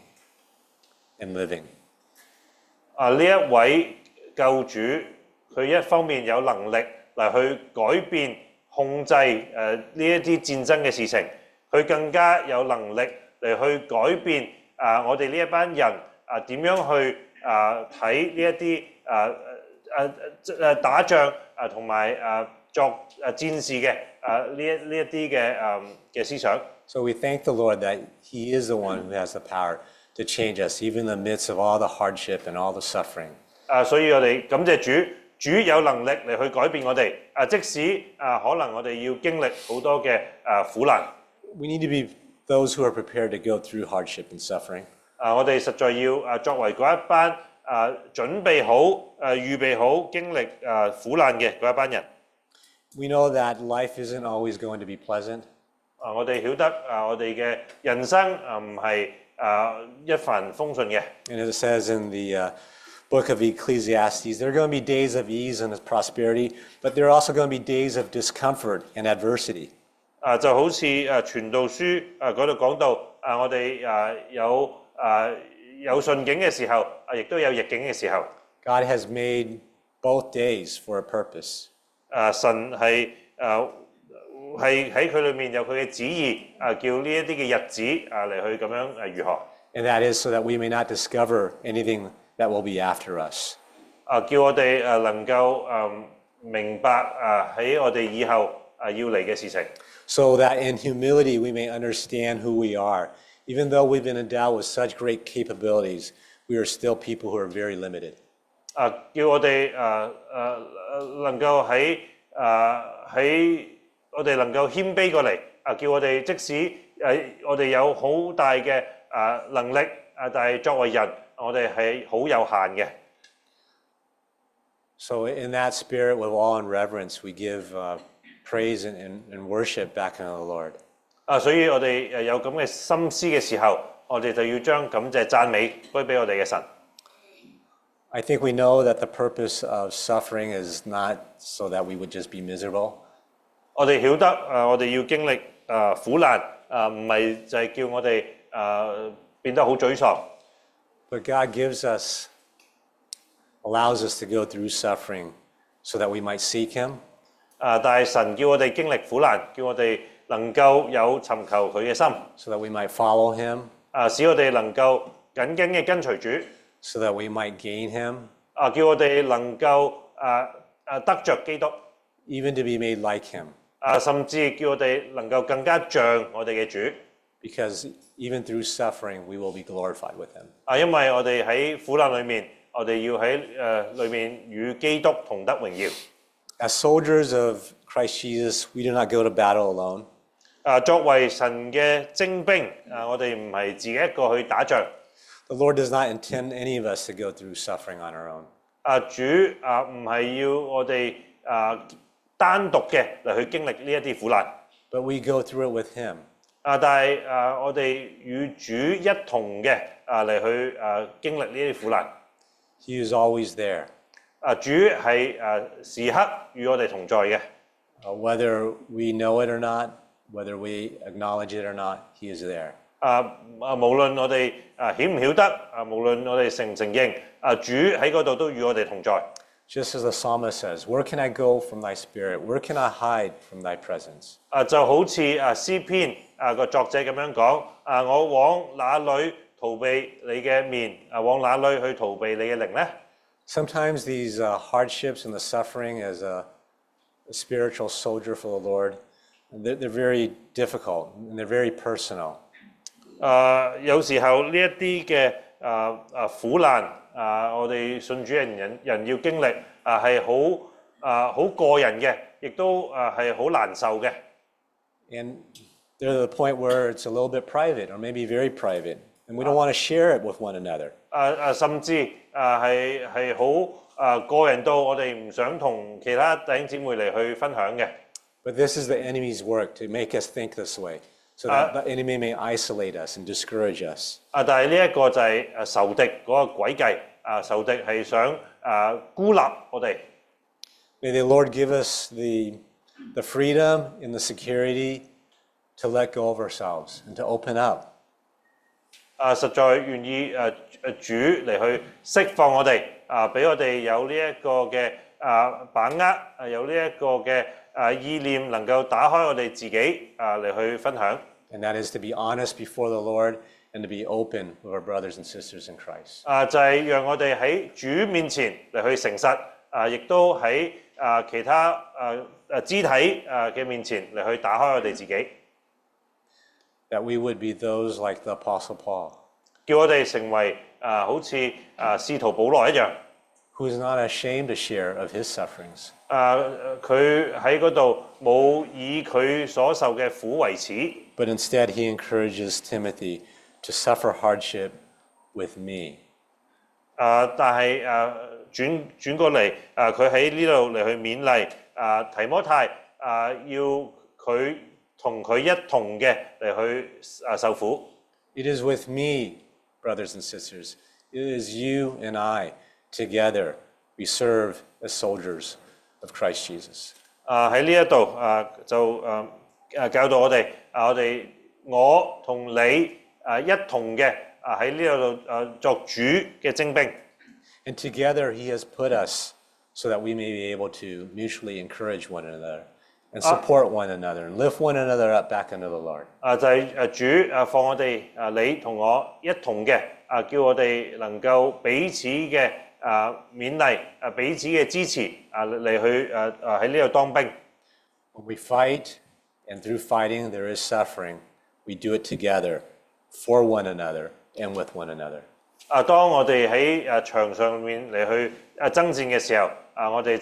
and living. 啊，呢一位救主佢一方面有能力嚟去改變控制誒呢一啲戰爭嘅事情，佢更加有能力嚟去改變啊我哋呢一班人啊點樣去啊睇呢一啲啊誒誒誒打仗啊同埋啊作誒戰士嘅啊呢一呢一啲嘅誒嘅思想。 So we thank the Lord that he is the one who has the power to change us, even in the midst of all the hardship and all the suffering. 啊，所以我哋感謝主，主有能力嚟去改變我哋。啊，即使啊可能我哋要經歷好多嘅啊苦難。 We need to be those who are prepared to go through hardship and suffering. 啊，我哋實在要啊作為嗰一班啊準備好、誒預備好經歷啊苦難嘅嗰一班人。 We know that life isn't always going to be pleasant. 啊，我哋曉得啊，我哋嘅人生啊唔係啊一帆風順嘅。 And as it says in the uh, book of Ecclesiastes, there are going to be days of ease and prosperity, but there are also going to be days of discomfort and adversity. 啊，就好似誒傳道書啊嗰度講到啊，我哋啊有啊有順境嘅時候，啊亦都有逆境嘅時候。 God has made both days for a purpose. 啊，神係誒係喺佢裏面有佢嘅旨意啊，叫呢一啲嘅日子啊嚟去咁樣誒如何 And that is so that we may not discover anything that will be after us. 啊，叫我哋誒能夠誒明白啊喺我哋以後啊要嚟嘅事情。 So that in humility we may understand who we are. Even though we've been endowed with such great capabilities, we are still people who are very limited. 啊，叫我哋誒誒誒能夠喺啊喺我哋能夠謙卑過嚟啊，叫我哋即使誒我哋有好大嘅啊能力啊，但係作為人，我哋係好有限嘅。 So in that spirit, with awe and reverence, we give uh, praise and, and, and worship back unto the Lord. 啊，所以我哋誒有咁嘅心思嘅時候，我哋就要將感謝讚美歸俾我哋嘅神。 I think we know that the purpose of suffering is not so that we would just be miserable. 我哋曉得誒，我哋要經歷誒苦難誒，唔係就係叫我哋誒變得好沮喪。 But God gives us, allows us to go through suffering so that we might seek Him. 啊，但係神叫我哋經歷苦難，叫我哋能夠有尋求佢嘅心， so that we might follow Him, 啊，使我哋能夠緊緊嘅跟隨主， so that we might gain Him, 啊，叫我哋能夠啊啊得着基督， even to be made like Him. 啊，甚至叫我哋能夠更加像我哋嘅主， Because even through suffering, we will be glorified with Him. 啊，因為我哋喺苦難裏面，我哋要喺誒裏面與基督同得榮耀。 As soldiers of Christ Jesus, we do not go to battle alone. 啊，作為神嘅精兵，啊，我哋唔係自己一個去打仗。 The Lord does not intend any of us to go through suffering on our own. 啊，主啊，唔係要我哋啊單獨嘅嚟去經歷呢一啲苦難。 But we go through it with Him. 啊，但係啊，我哋與主一同嘅啊嚟去啊經歷呢啲苦難。 He is always there. 啊，主係啊時刻與我哋同在嘅。 Uh, whether we know it or not, whether we acknowledge it or not, He is there. 啊啊，無論我哋啊曉唔曉得啊，無論我哋承唔承認啊，主喺嗰度都與我哋同在。 Just as the psalmist says, where can I go from thy spirit? Where can I hide from thy presence? 啊，就好似啊詩篇啊個作者咁樣講啊，我往哪裏逃避你嘅面啊？往哪裏去逃避你嘅靈呢？ Sometimes these uh, hardships and the suffering as a, a spiritual soldier for the Lord, they're, they're very difficult and they're very personal. 啊，有時候呢一啲嘅啊啊苦難啊，我哋信主人人人要經歷啊係好啊好個人嘅，亦都啊係好難受嘅。 And they're to the point where it's a little bit private or maybe very private, and we don't want to share it with one another. 啊啊，甚至啊係係好啊個人到我哋唔想同其他弟兄姊妹嚟去分享嘅。 But this is the enemy's work to make us think this way, so that the enemy may isolate us and discourage us. 啊，但係呢一個就係誒仇敵嗰個詭計啊，仇敵係想啊孤立我哋。 May the Lord give us the, the freedom and the security to let go of ourselves and to open up. 啊，實在願意誒誒主嚟去釋放我哋啊，俾我哋有呢一個嘅啊把握，啊有呢一個嘅啊意念，能夠打開我哋自己啊嚟去分享。 And that is to be honest before the Lord and to be open with our brothers and sisters in Christ. 啊，就係讓我哋喺主面前嚟去誠實，啊，亦都喺啊其他啊啊肢體啊嘅面前嚟去打開我哋自己， That we would be those like the Apostle Paul, 叫我哋成為啊好似啊使徒保羅一樣， who is not ashamed to share of his sufferings, 啊佢喺嗰度冇以佢所受嘅苦為恥， but instead he encourages Timothy to suffer hardship with me. 啊但係啊轉轉過嚟啊佢喺呢度嚟去勉勵啊提摩太啊要佢同佢一同嘅嚟去啊受苦。 It is with me, brothers and sisters. It is you and I together. We serve as soldiers of Christ Jesus. 啊喺呢一度啊就誒誒教導我哋啊我哋我同你啊一同嘅啊喺呢度誒作主嘅精兵。 And together he has put us so that we may be able to mutually encourage one another and support one another and lift one another up back into the Lord. 啊就係誒主啊放我哋啊你同我一同嘅啊叫我哋能夠彼此嘅啊勉勵啊彼此嘅支持啊嚟去誒啊喺呢度當兵。 When we fight, and through fighting there is suffering, we do it together for one another and with one another. 啊當我哋喺誒場上面嚟去誒爭戰嘅時候啊我哋就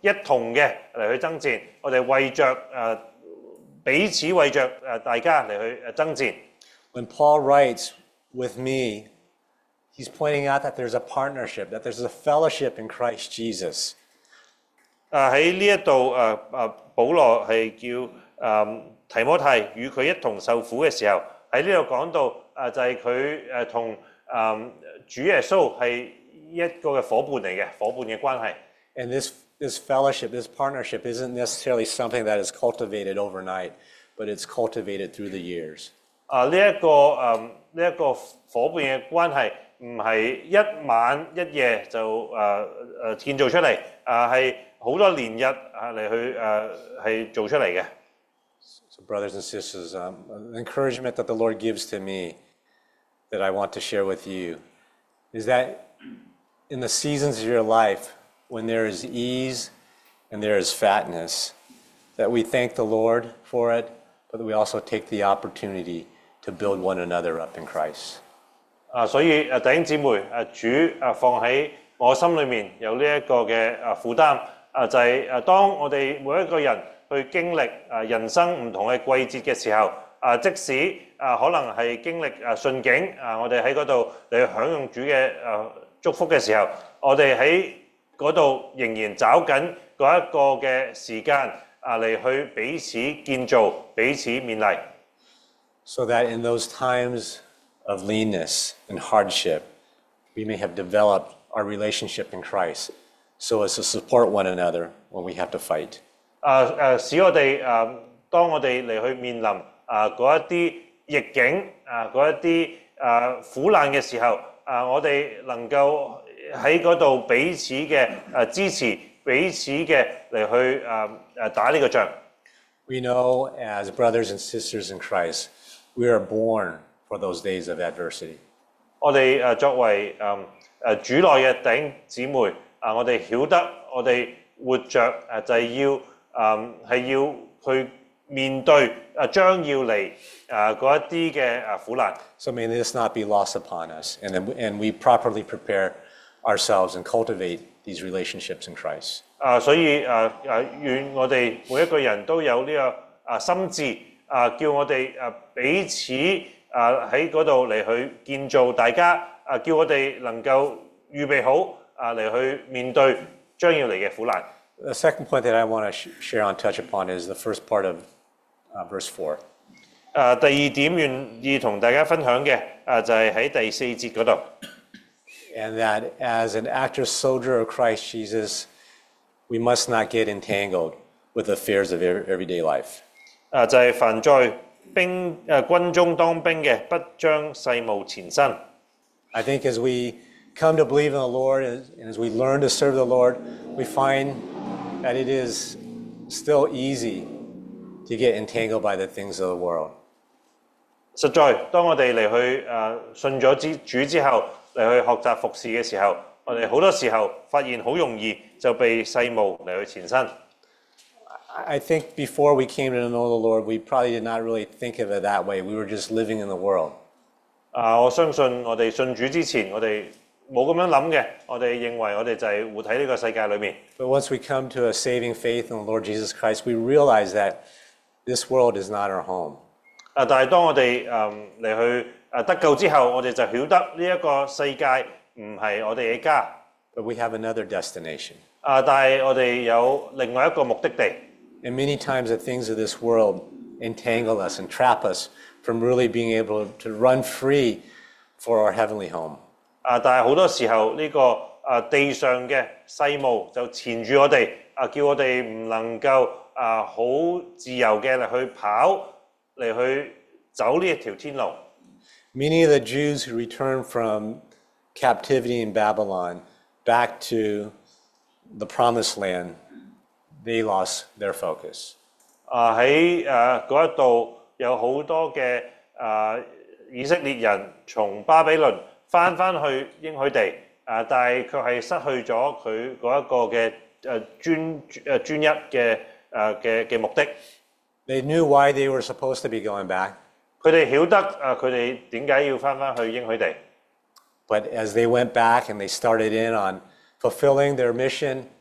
一同嘅嚟去爭戰，我哋為着誒、呃、彼此為着誒大家嚟去誒爭戰。 When Paul writes with me, he's pointing out that there's a partnership, that there's a fellowship in Christ Jesus. 啊喺呢一度誒誒，保羅係叫誒、呃、提摩太與佢一同受苦嘅時候，喺呢度講到啊就係佢誒同誒主耶穌係一個嘅伙伴嚟嘅，伙伴嘅關係。 And this this fellowship, this partnership isn't necessarily something that is cultivated overnight, but it's cultivated through the years. 啊呢一個誒呢一個伙伴嘅關係唔係一晚一夜就誒誒建造出嚟，啊係好多年日啊嚟去誒係做出嚟嘅。 So brothers and sisters, um, an encouragement that the Lord gives to me that I want to share with you is that in the seasons of your life, when there is ease and there is fatness, that we thank the Lord for it, but that we also take the opportunity to build one another up in Christ. 啊，所以誒弟兄姊妹誒主誒放喺我心裏面有呢一個嘅誒負擔啊，就係、是、誒當我哋每一個人去經歷誒人生唔同嘅季節嘅時候，啊即使啊可能係經歷誒順境啊，我哋喺嗰度嚟享用主嘅誒祝福嘅時候，我哋喺嗰度仍然找緊嗰一個嘅時間啊嚟去彼此建造、彼此勉勵。 So that in those times of leanness and hardship, we may have developed our relationship in Christ so as to support one another when we have to fight. 啊誒，使我哋誒，當我哋嚟去面臨啊嗰一啲逆境啊嗰一啲誒苦難嘅時候，啊我哋能夠喺嗰度彼此嘅誒支持，彼此嘅嚟去誒誒打呢個仗。 We know as brothers and sisters in Christ, we are born for those days of adversity. 我哋誒作為誒誒主內嘅弟兄姊妹啊，我哋曉得我哋活着誒就係要誒係要去面對誒將要嚟誒嗰一啲嘅誒苦難。 So may this not be lost upon us, and and we properly prepare ourselves and cultivate these relationships in Christ. 啊，所以誒誒願我哋每一個人都有呢個啊心志啊，叫我哋誒彼此啊喺嗰度嚟去建造大家啊，叫我哋能夠預備好啊嚟去面對將要嚟嘅苦難。 The second point that I want to sh- share on, touch upon, is the first part of uh, verse four. 誒第二點願意同大家分享嘅誒就係喺第四節嗰度。 And that as an active soldier of Christ Jesus, we must not get entangled with the affairs of every- everyday life. 誒就係凡在兵誒軍中當兵嘅，不將世務纏身。 I think as we come to believe in the Lord and and as we learn to serve the Lord, we find that it is still easy to get entangled by the things of the world. 實在，當我哋嚟去誒信咗之主之後，嚟去學習服侍嘅時候，我哋好多時候發現好容易就被世務嚟去纏身。 I think before we came to know the Lord, we probably did not really think of it that way. We were just living in the world. 啊，我相信我哋信主之前，我哋冇咁樣諗嘅，我哋認為我哋就係活喺呢個世界裏面。 But once we come to a saving faith in the Lord Jesus Christ, we realize that this world is not our home. 啊，但係當我哋誒嚟去誒得救之後，我哋就曉得呢一個世界唔係我哋嘅家。 But we have another destination. 啊，但係我哋有另外一個目的地。 And many times the things of this world entangle us and trap us from really being able to run free for our heavenly home. 啊，但係好多時候呢、這個啊地上嘅世務就纏住我哋，啊叫我哋唔能夠啊好自由嘅嚟去跑，嚟去走呢一條天路。 Many of the Jews who returned from captivity in Babylon back to the promised land, they lost their focus. 啊喺誒嗰一度有好多嘅啊以色列人從巴比倫翻翻去應許地，啊但係卻係失去咗佢嗰一個嘅誒專誒專一嘅誒嘅嘅目的。 They knew why they were supposed to be going back, 佢哋曉得誒佢哋點解要翻翻去應許地， but as they went back and they started in on fulfilling their mission,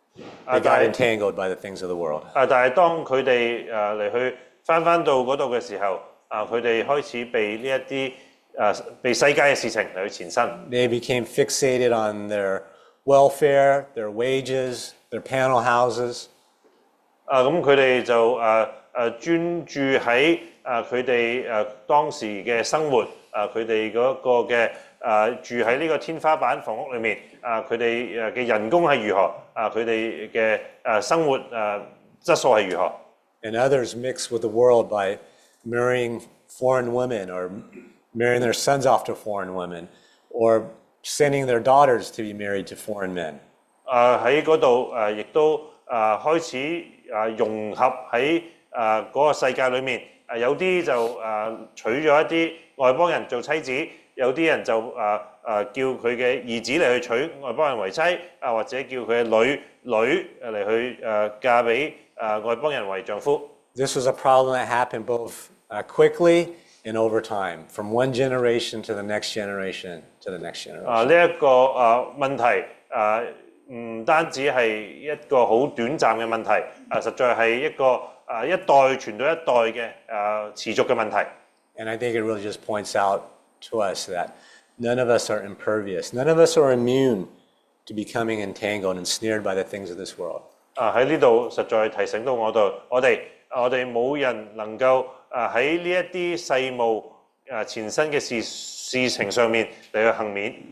They got entangled by the things of the world. 啊，但係當佢哋誒嚟去翻翻到嗰度嘅時候，啊，佢哋開始被呢一啲誒被世界嘅事情嚟去纏身。 They became fixated on their welfare, their wages, their panel houses. 啊，咁佢哋就誒誒專注喺啊佢哋誒當時嘅生活，啊佢哋嗰個嘅誒住喺呢個天花板房屋裏面，啊佢哋誒嘅人工係如何，啊佢哋嘅誒生活誒質素係如何。 And others mix with the world by marrying foreign women or marrying their sons off to foreign women or sending their daughters to be married to foreign men. 啊喺嗰度誒亦都啊開始啊融合喺啊嗰個世界裏面，啊有啲就啊娶咗一啲外邦人做妻子，有啲人就啊啊叫佢嘅兒子嚟去娶外邦人為妻，啊或者叫佢嘅女女嚟去誒嫁俾誒外邦人為丈夫。 This was a problem that happened both uh, quickly and over time, from one generation to the next generation to the next generation. 啊呢一個啊問題啊唔單止係一個好短暫嘅問題，啊實在係一個啊一代傳到一代嘅啊持續嘅問題。 And I think it really just points out to us that none of us are impervious. None of us are immune to becoming entangled and snared by the things of this world. 啊喺呢度實在提醒到我哋，我哋我哋冇人能夠啊喺呢一啲世務啊纏身嘅事事情上面嚟去幸免。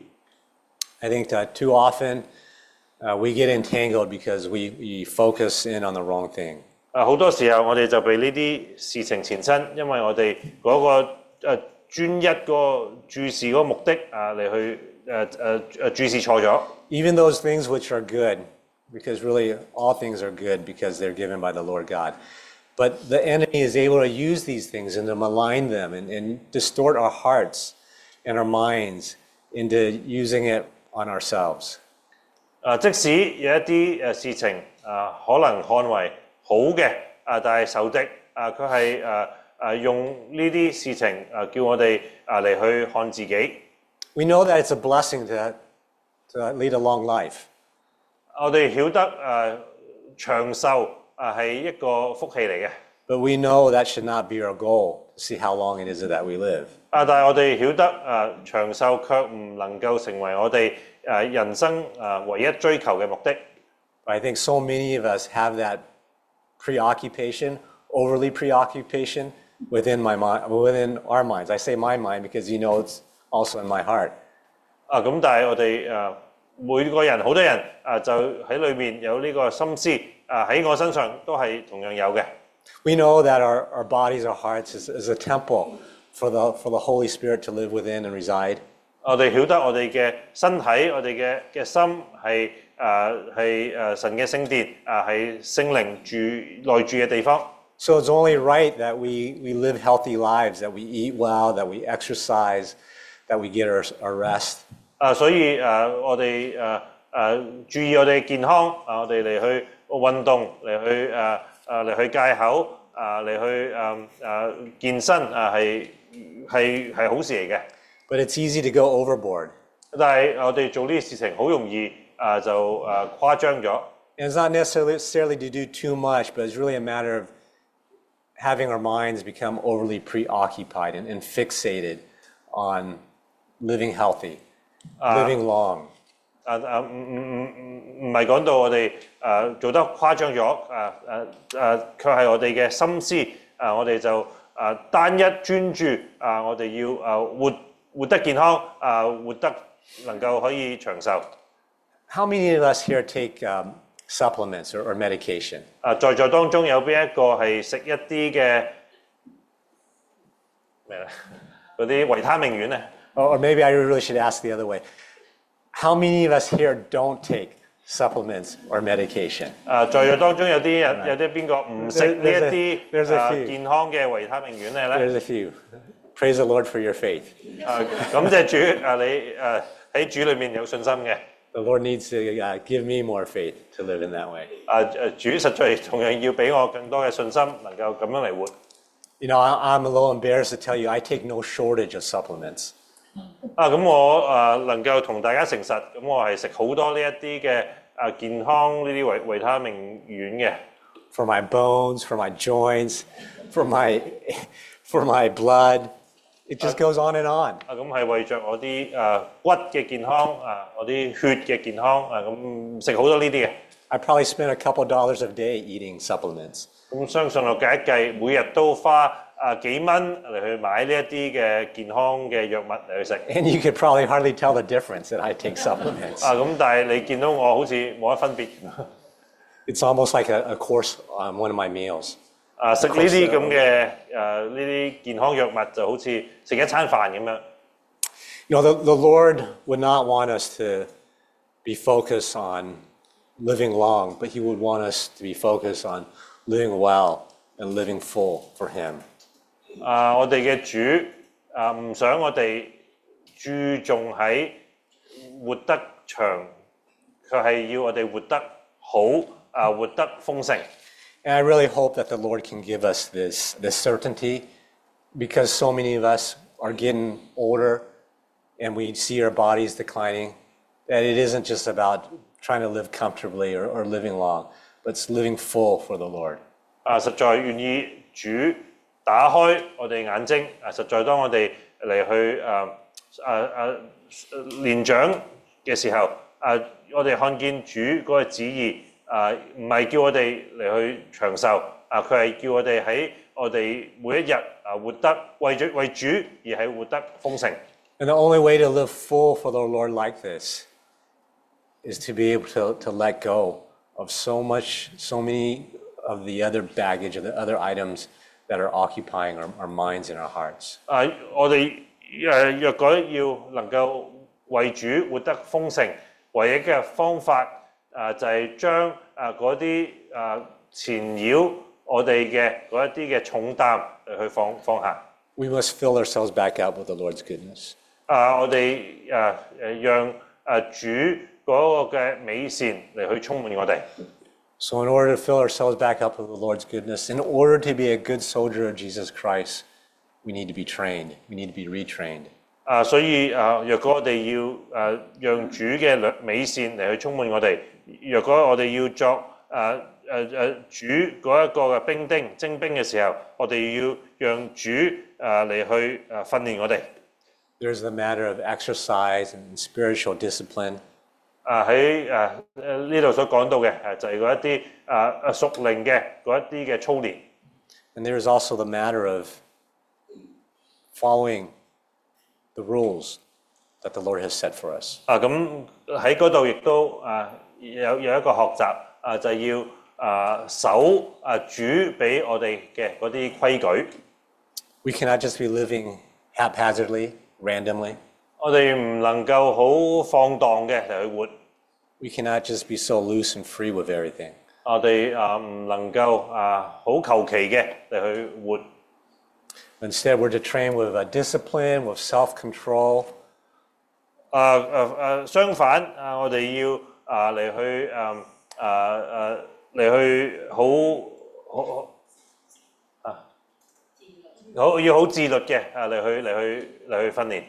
I think that too often uh, we get entangled because we, we focus in on the wrong thing. 啊好多時候我哋就被呢啲事情纏身，因為我哋嗰個誒專一個注視嗰個目的啊嚟去誒誒誒注視錯咗。 Even those things which are good, because really all things are good because they're given by the Lord God. But the enemy is able to use these things and to malign them and, and distort our hearts and our minds into using it on ourselves. 啊，即使有一啲誒事情啊，可能看為好嘅啊，但係仇敵啊，佢係誒誒用呢啲事情啊，叫我哋啊嚟去看自己。 We know that it's a blessing to, to lead a long life. 我哋曉得誒長壽啊係一個福氣嚟嘅。 But we know that should not be our goal, to see how long it is that we live. 啊，但係我哋曉得誒長壽卻唔能夠成為我哋誒人生誒唯一追求嘅目的。 But I think so many of us have that preoccupation, overly preoccupation within my mind, within our minds. I say my mind because you know it's also in my heart. 啊，咁但係我哋誒每個人好多人啊就喺裏面有呢個心思啊喺我身上都係同樣有嘅。 We know that our, our bodies, our hearts is, is a temple for the, for the Holy Spirit to live within and reside. 我哋曉得我哋嘅身體，我哋嘅嘅心係誒係誒神嘅聖殿啊，係聖靈住內住嘅地方。 So it's only right that we, we live healthy lives, that we eat well, that we exercise, that we get our, our rest. 啊，所以誒我哋誒誒注意我哋健康啊，我哋嚟去運動，嚟去誒誒嚟去戒口啊，嚟去誒誒健身啊，係係係好事嚟嘅。 But it's easy to go overboard. 但係我哋做呢啲事情好容易啊就誒誇張咗。 And it's not necessarily, necessarily to do too much, but it's really a matter of having our minds become overly preoccupied and, and fixated on living healthy, living long. 啊啊唔唔唔唔唔係講到我哋誒做得誇張咗，誒誒誒，卻係我哋嘅心思啊，我哋就誒單一專注啊，我哋要誒活活得健康啊，活得能夠可以長壽。 How many of us here take um, supplements or, or medication? 啊，在座當中有邊一個係食一啲嘅咩咧？嗰啲維他命丸咧？ Or, or maybe I really should ask the other way. How many of us here don't take supplements or medication? 啊，在座當中有啲人有啲邊個唔食呢一 There's a- 啲 there's a 啊 few. 健康嘅維他命丸咧咧？ There's a few. Praise the Lord for your faith. 啊，感謝主啊！你誒喺主裏面有信心嘅。 The Lord needs to uh, give me more faith to live in that way. 啊誒，主實在同樣要俾我更多嘅信心，能夠咁樣嚟活。 You know, I, I'm a little embarrassed to tell you I take no shortage of supplements. 啊，咁我誒能夠同大家誠實，咁我係食好多呢一啲嘅啊健康呢啲維維他命丸嘅。 for my bones, for my joints, for my, for my blood. It just goes on and on. 啊，咁係為着我啲誒骨嘅健康啊，我啲血嘅健康啊，咁食好多呢啲嘅。 I probably spend a couple dollars a day eating supplements. 咁相信我計一計，每日都花啊幾蚊嚟去買呢一啲嘅健康嘅藥物嚟去食。 And you could probably hardly tell the difference that I take supplements. 啊，咁但係你見到我好似冇乜分別。 It's almost like a, a course on one of my meals. 啊，食呢啲咁嘅誒呢啲健康藥物就好似食一餐飯咁樣。 You know, the, the Lord would not want us to be focused on living long, but He would want us to be focused on living well and living full for Him. 啊，我哋嘅主啊，唔想我哋注重喺活得長，佢係要我哋活得好啊，活得豐盛。 And I really hope that the Lord can give us this, this certainty, because so many of us are getting older and we see our bodies declining, that it isn't just about trying to live comfortably or, or living long, but it's living full for the Lord. 啊，實在願意主打開我哋眼睛啊！實在當我哋嚟去啊啊啊年長嘅時候，啊我哋看見主嗰個旨意啊，唔係叫我哋嚟去長壽啊，佢係叫我哋喺我哋每一日啊活得為咗為主而係活得豐盛。 And the only way to live full for the Lord like this is to be able to, to let go of so much, so many of the other baggage, of the other items that are occupying our, our minds and our hearts. 啊，我哋誒若果要能夠為主活得豐盛，唯一嘅方法啊就係將啊嗰啲啊纏繞我哋嘅嗰一啲嘅重擔嚟去放放下。 We must fill ourselves back up with the Lord's goodness. 啊，我哋誒誒讓啊主嗰個嘅美善嚟去充滿我哋。 So in order to fill ourselves back up with the Lord's goodness, in order to be a good soldier of Jesus Christ, we need to be trained. We need to be retrained. 啊，所以啊，若果我哋要誒讓主嘅美善嚟去充滿我哋，若果我哋要作誒誒誒主嗰一個嘅兵丁精兵嘅時候，我哋要讓主誒嚟去誒訓練我哋。 There's the matter of exercise and spiritual discipline. 啊喺誒誒呢度所講到嘅誒就係嗰一啲啊啊屬靈嘅嗰一啲嘅操練。 And there is also the matter of following the rules that the Lord has set for us. 啊咁喺嗰度亦都啊有有一個學習啊，就係要啊守啊主俾我哋嘅嗰啲規矩。 We cannot just be living haphazardly, randomly. 我哋唔能夠好放蕩嘅嚟去活。 We cannot just be so loose and free with everything. 我哋啊唔能夠啊好求其嘅嚟去活。 Instead, we're to train with a discipline, with self-control. 啊啊啊！相反啊，我哋要啊嚟去啊啊啊嚟去好好啊好要好自律嘅啊嚟去嚟去嚟去訓練。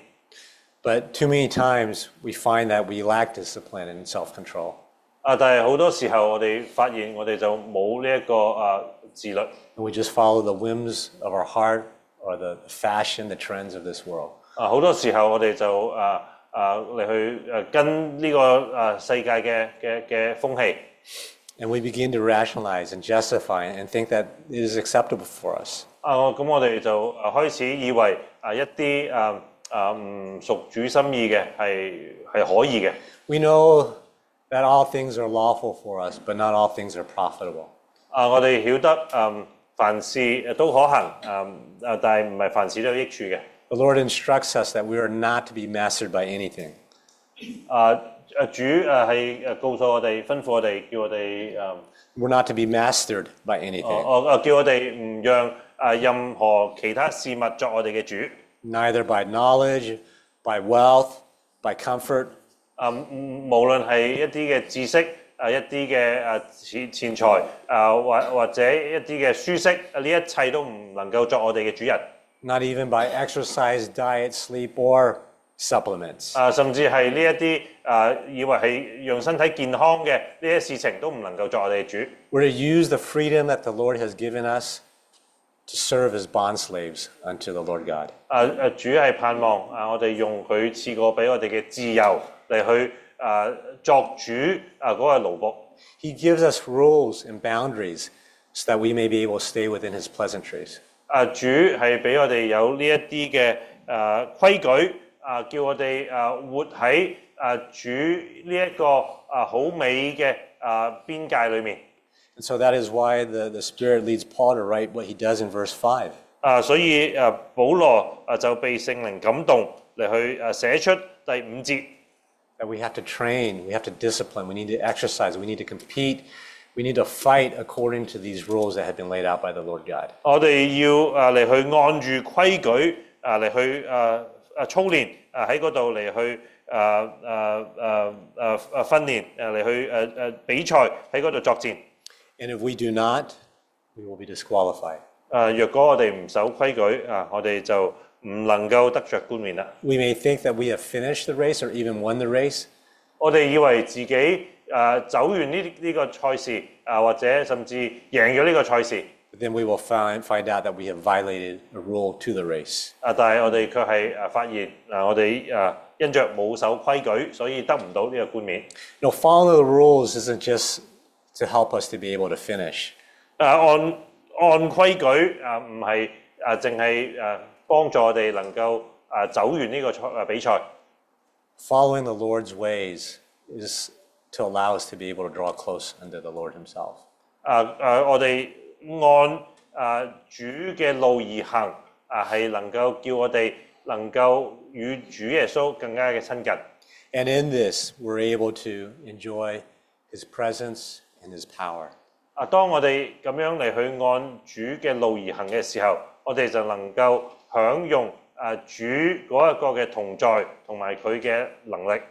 But too many times we find that we lack discipline and self-control. 啊！但係好多時候我哋發現我哋就冇呢一個啊自律。 And we just follow the whims of our heart or the fashion, the trends of this world. 啊！好多時候我哋就啊啊嚟去誒跟呢個啊世界嘅嘅嘅風氣。 And we begin to rationalize and justify and think that it is acceptable for us. 啊！咁我哋就啊開始以為啊一啲啊啊唔屬主心意嘅係係可以嘅。 We know that all things are lawful for us, but not all things are profitable. 啊！我哋曉得誒凡事誒都可行誒誒，但係唔係凡事都有益處嘅。 The Lord instructs us that we are not to be mastered by anything. 啊誒主誒係誒告訴我哋，吩咐我哋，叫我哋誒 We're not to be mastered by anything. 我我叫我哋唔讓誒任何其他事物作我哋嘅主。 Neither by knowledge, by wealth, by comfort. 啊無論係一啲嘅知識啊，一啲嘅誒錢錢財啊，或或者一啲嘅舒適，呢一切都唔能夠作我哋嘅主人。 Not even by exercise, diet, sleep, or supplements. 啊，甚至係呢一啲啊，以為係讓身體健康嘅呢啲事情都唔能夠作我哋主。 We're to use the freedom that the Lord has given us to serve as bond slaves unto the Lord God. 啊啊，主係盼望啊，我哋用佢賜過俾我哋嘅自由嚟去啊作主啊嗰個奴僕。 He gives us rules and boundaries so that we may be able to stay within his pleasantries. 啊，主係俾我哋有呢一啲嘅啊規矩啊，叫我哋啊活喺啊主呢一個啊好美嘅啊邊界裏面。 And so that is why the, the Spirit leads Paul to write what he does in verse five. 啊，所以啊，保羅啊就被聖靈感動嚟去啊寫出第五節。 That we have to train, we have to discipline, we need to exercise, we need to compete, we need to fight according to these rules that have been laid out by the Lord God. 我哋要啊嚟去按住規矩啊嚟去啊啊操練啊喺嗰度嚟去啊啊啊啊啊訓練啊嚟去誒誒比賽喺嗰度作戰。 And if we do not, we will be disqualified. 啊，若果我哋唔守規矩啊，我哋就唔能夠得着冠冕啦。 We may think that we have finished the race or even won the race, 我哋以為自己啊走完呢呢個賽事啊，或者甚至贏咗呢個賽事。 but then we will find, find out that we have violated a rule to the race. 啊，但係我哋卻係啊發現啊，我哋啊因着冇守規矩，所以得唔到呢個冠冕。 You know, following the rules isn't just to help us to be able to finish. 啊，按按規矩啊，唔係啊，淨係誒幫助我哋能夠啊走完呢個賽啊比賽。 Following the Lord's ways is to allow us to be able to draw close unto the Lord himself. 啊啊，我哋按啊主嘅路而行啊，係能夠叫我哋能夠與主耶穌更加嘅親近。 And in this, we're able to enjoy his presence and his power. 啊，當我哋咁樣嚟去按主嘅路而行嘅時候，我哋就能夠享用啊主嗰一個嘅同在同埋佢嘅能力。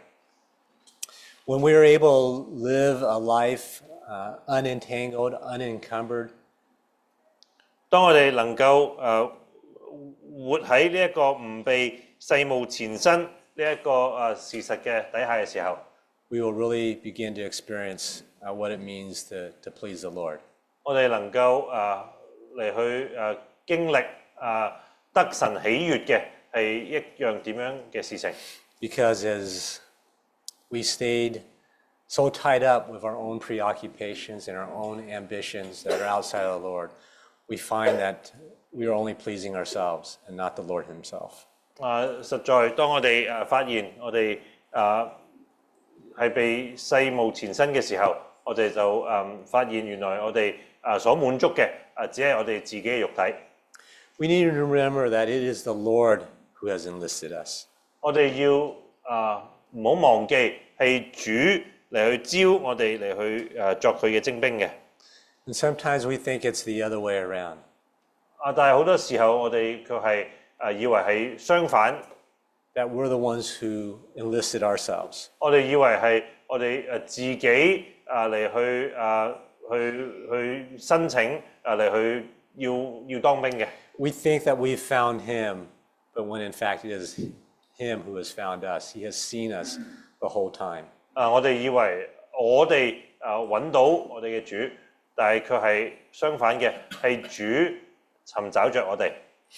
When we are able to live a life uh, unentangled, unencumbered, 當我哋能夠誒、呃、活喺呢一個唔被世務纏身呢一個誒、呃、事實嘅底下嘅時候， we will really begin to experience uh, what it means to, to please the Lord. 我哋能夠誒嚟去誒、呃、經歷誒、呃、得神喜悅嘅係一樣點樣嘅事情。 Because as we stayed so tied up with our own preoccupations and our own ambitions that are outside of the Lord, we find that we are only pleasing ourselves and not the Lord himself. 啊、實在當我哋誒發現我哋誒係被世務纏身嘅時候，我哋就誒、嗯、發現原來我哋誒所滿足嘅誒只係我哋自己嘅肉體。 We need to remember that it is the Lord who has enlisted us. 我哋要啊唔好忘記係主嚟去招我哋嚟去誒、啊、作佢嘅精兵嘅。 And sometimes we think it's the other way around. 啊，但係好多時候我哋卻係誒以為係相反， That we're the ones who enlisted ourselves. 我哋以為係我哋誒自己啊嚟去啊去去申請啊嚟去要要當兵嘅。 We think that we've found him, but when in fact it is him who has found us. He has seen us the whole time. 啊，我哋以為我哋啊揾到我哋嘅主，但係卻係相反嘅，係主尋找着我哋。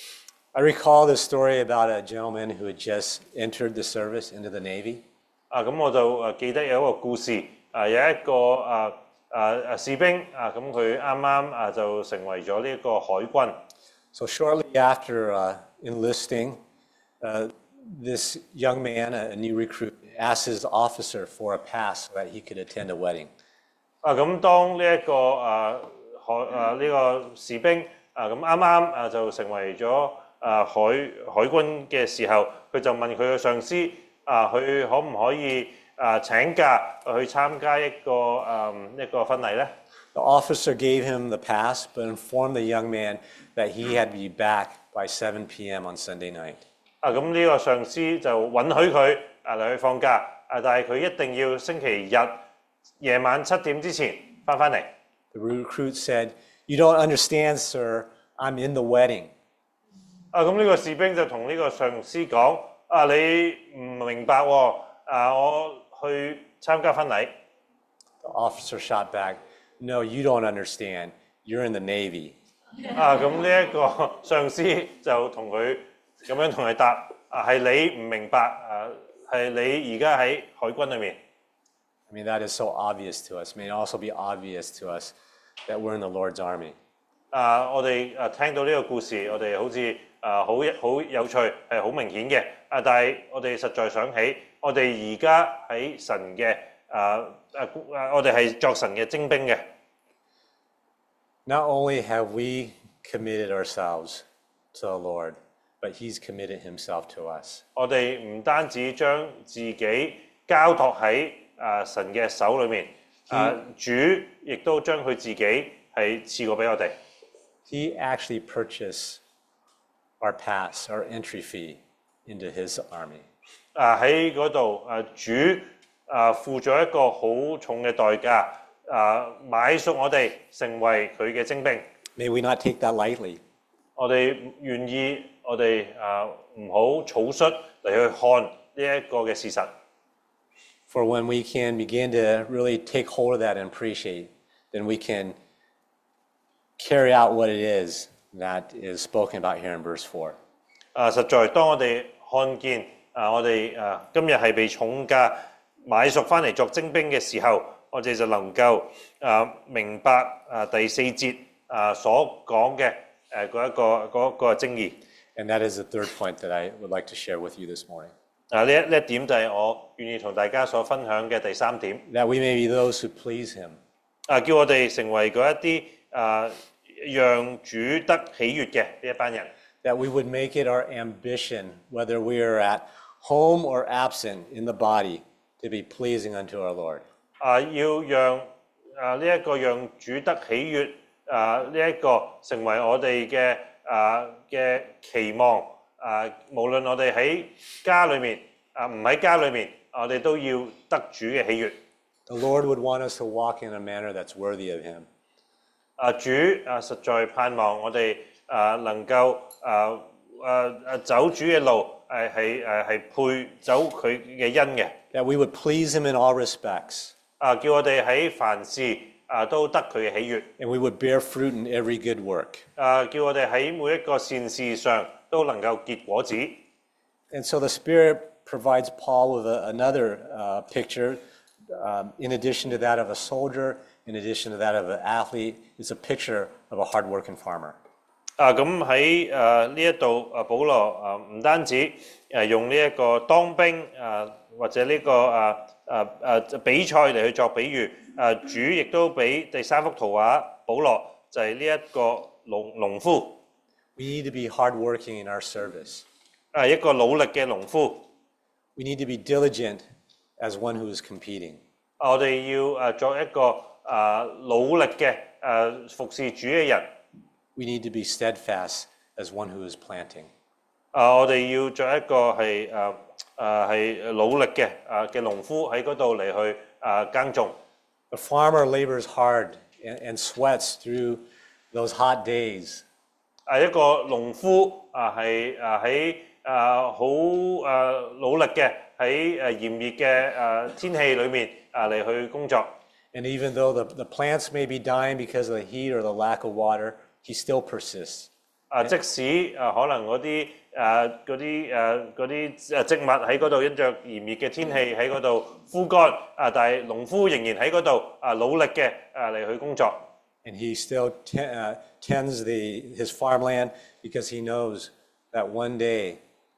I recall this story about a gentleman who had just entered the service into the Navy. 啊，咁我就誒記得有一個故事，啊有一個啊啊啊士兵啊，咁佢啱啱啊就成為咗呢一個海軍。 So shortly after uh, enlisting, uh, this young man, a, a new recruit, asked his officer for a pass so that he could attend a wedding. 啊，咁當呢一個啊海啊呢個士兵啊咁啱啱啊就成為咗啊海海軍嘅時候，佢就問佢嘅上司啊，佢可唔可以啊請假去參加一個啊一個婚禮咧？ The officer gave him the pass, but informed the young man that he had to be back by seven p.m. on Sunday night. 啊，咁呢個上司就允許佢啊嚟去放假，啊，但係佢一定要星期日夜晚七點之前翻返嚟。 The recruit said, "You don't understand, sir. I'm in the wedding." 啊，咁呢個士兵就同呢個上司講： 啊，你唔明白喎，啊，我去參加婚禮。 The officer shot back, "No, you don't understand. You're in the Navy." 啊，咁呢一個上司就同佢咁樣同佢答：啊，係你唔明白，啊，係你而家喺海軍裏面。 I mean, that is so obvious to us. It may also be obvious to us that we're in the Lord's army. 啊，我哋啊聽到呢個故事，我哋好似啊好好有趣，係好明顯嘅。啊，但係我哋實在想起，我哋而家喺神嘅啊啊啊，我哋係作神嘅精兵嘅。 Not only have we committed ourselves to the Lord, but He's committed Himself to us. 我哋唔單止將自己交託喺啊神嘅手裏面，啊主亦都將佢自己係賜過俾我哋。 He actually purchased our pass, our entry fee into His army. 啊喺嗰度啊主啊付咗一個好重嘅代價，啊買贖我哋成為佢嘅精兵。 May we not take that lightly. 我哋願意，我哋啊唔好草率嚟去看呢一個嘅事實。 For when we can begin to really take hold of that and appreciate, then we can carry out what it is that is spoken about here in verse four. 啊，實在當我哋看見啊，我哋啊今日係被重價買贖翻嚟作精兵嘅時候，我哋就能夠啊明白啊第四節啊所講嘅誒嗰一個嗰、嗰個精義。 And that is the third point that I would like to share with you this morning. 啊呢一呢一點就係我願意同大家所分享嘅第三點。 That we may be those who please Him. 啊，叫我哋成為嗰一啲啊讓主得喜悅嘅呢一班人。 That we would make it our ambition, whether we are at home or absent in the body, to be pleasing unto our Lord. 啊，要讓啊呢一個讓主得喜悅啊呢一個成為我哋嘅啊嘅期望啊，無論我哋喺家裏面啊唔喺家裏面，我哋都要得主嘅喜悅。 The Lord would want us to walk in a manner that's worthy of Him. 啊主啊實在盼望我哋啊能夠啊啊啊走主嘅路，係係誒係配走佢嘅恩嘅。 That we would please Him in all respects. 啊叫我哋喺凡事啊都得佢嘅喜悅。 And we would bear fruit in every good work. 啊叫我哋喺每一個善事上都能夠結果子。 And so the Spirit provides Paul with a, another uh, picture. Um, in addition to that of a soldier, in addition to that of an athlete, it's a picture of a hardworking farmer. 啊咁喺誒呢一度啊，保羅啊唔單止誒用呢一個當兵啊或者呢、這個啊啊啊比賽嚟去作比喻，啊主亦都俾第三幅圖畫，保羅就係呢一個農農夫。 We need to be hardworking in our service. 啊一個努力嘅農夫。 We need to be diligent as one who is competing. 我哋要誒作一個啊努力嘅誒服侍主嘅人。 We need to be steadfast as one who is planting. 啊，我哋要作一個係誒誒係努力嘅啊嘅農夫喺嗰度嚟去啊耕種。 The farmer labors hard and, and sweats through those hot days. 啊一個農夫啊係啊喺啊好啊努力嘅喺誒炎熱嘅誒天氣裏面啊嚟去工作。 And even though the, the plants may be dying because of the heat or the lack of water, he still persists. 啊，即使啊可能嗰啲誒嗰啲誒嗰啲誒植物喺嗰度因着炎熱嘅天氣喺嗰度枯乾啊，但係農夫仍然喺嗰度啊努力嘅啊嚟去工作。 And he still te- uh, tends the, his farmland because he knows that one day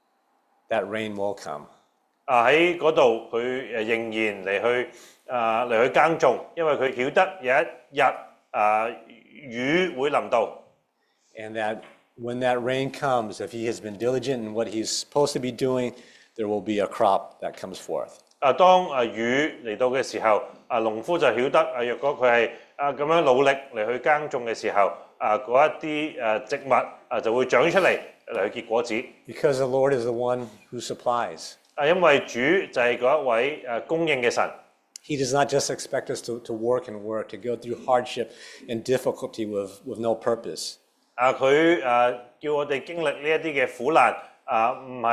that rain will come. 啊喺嗰度佢誒仍然嚟去啊嚟去耕種，因為佢曉得有一日啊雨會臨到。 And that when that rain comes, if he has been diligent in what he's supposed to be doing, there will be a crop that comes forth. 啊，當啊雨嚟到嘅時候，啊農夫就曉得啊，若果佢係啊咁樣努力嚟去耕種嘅時候，啊嗰一啲誒植物啊就會長出嚟嚟去結果子。 Because the Lord is the one who supplies. 啊，因為主就係嗰一位誒供應嘅神。 He does not just expect us to, to work and work, to go through hardship and difficulty with, with no purpose. 啊，佢誒叫我哋經歷呢一啲嘅苦難啊，唔係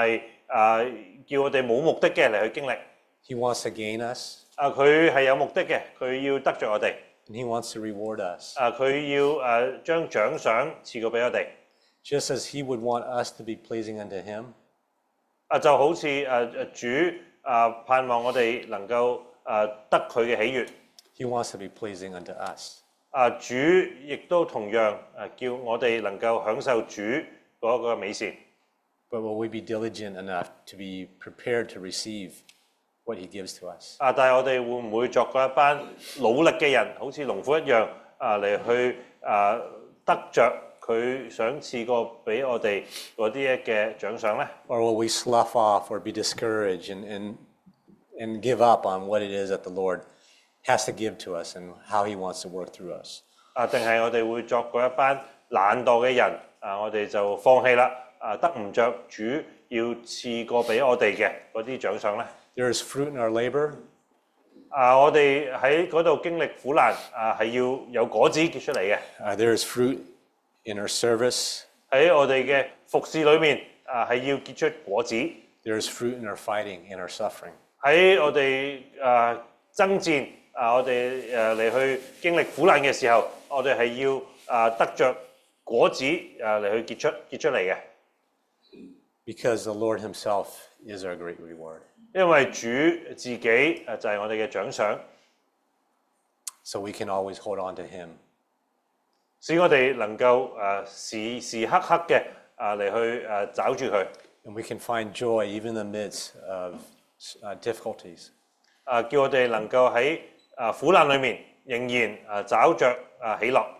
啊叫我哋冇目的嘅嚟去經歷。 He wants to gain us, 啊，佢係有目的嘅，佢要得着我哋。 and He wants to reward us. 啊，佢要誒將獎賞賜過俾我哋。 Just as He would want us to be pleasing unto Him, 啊，就好似誒誒主啊盼望我哋能夠誒得佢嘅喜悅。 He wants to be pleasing unto us. 啊，主亦都同樣誒叫我哋能夠享受主嗰個美善。 But will we be diligent enough to be prepared to receive what He gives to us? 啊，但係我哋會唔會作嗰一班努力嘅人，好似農夫一樣啊嚟去啊得着佢想賜過俾我哋嗰啲嘅獎賞咧？ Or will we slough off or be discouraged and, and, and give up on what it is that the Lord has to give to us and how He wants to work through us? 啊，定係我哋會作嗰一班懶惰嘅人啊？我哋就放棄啦，啊得唔着主要賜過俾我哋嘅嗰啲獎賞咧？ There is fruit in our labor, 啊，我哋喺嗰度經歷苦難啊，係要有果子結出嚟嘅。 uh, there is fruit in our service, 喺我哋嘅服侍裏面啊，係要結出果子。 there is fruit in our fighting and our suffering. 喺我哋誒爭戰啊，我哋誒嚟去經歷苦難嘅時候，我哋係要啊得着果子啊嚟去結出結出嚟嘅。 Because the Lord Himself is our great reward. 因為主自己誒就係我哋嘅獎賞， So we can always hold on to Him. 使我哋能夠誒時時刻刻嘅啊嚟去誒找住佢， And we can find joy even in the midst of uh, difficulties. 啊叫我哋能夠喺啊苦難裏面仍然啊找着啊喜樂。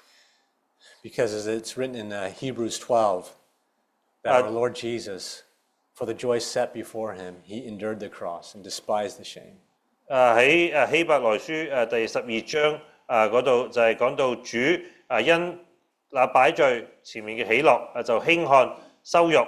Because as it's written in uh, Hebrews twelve, that Uh, our Lord Jesus, for the joy set before Him, He endured the cross and despised the shame. 誒喺誒希伯來書誒第十二章誒嗰度就係講到主誒因那擺在前面嘅喜樂誒就輕看羞辱。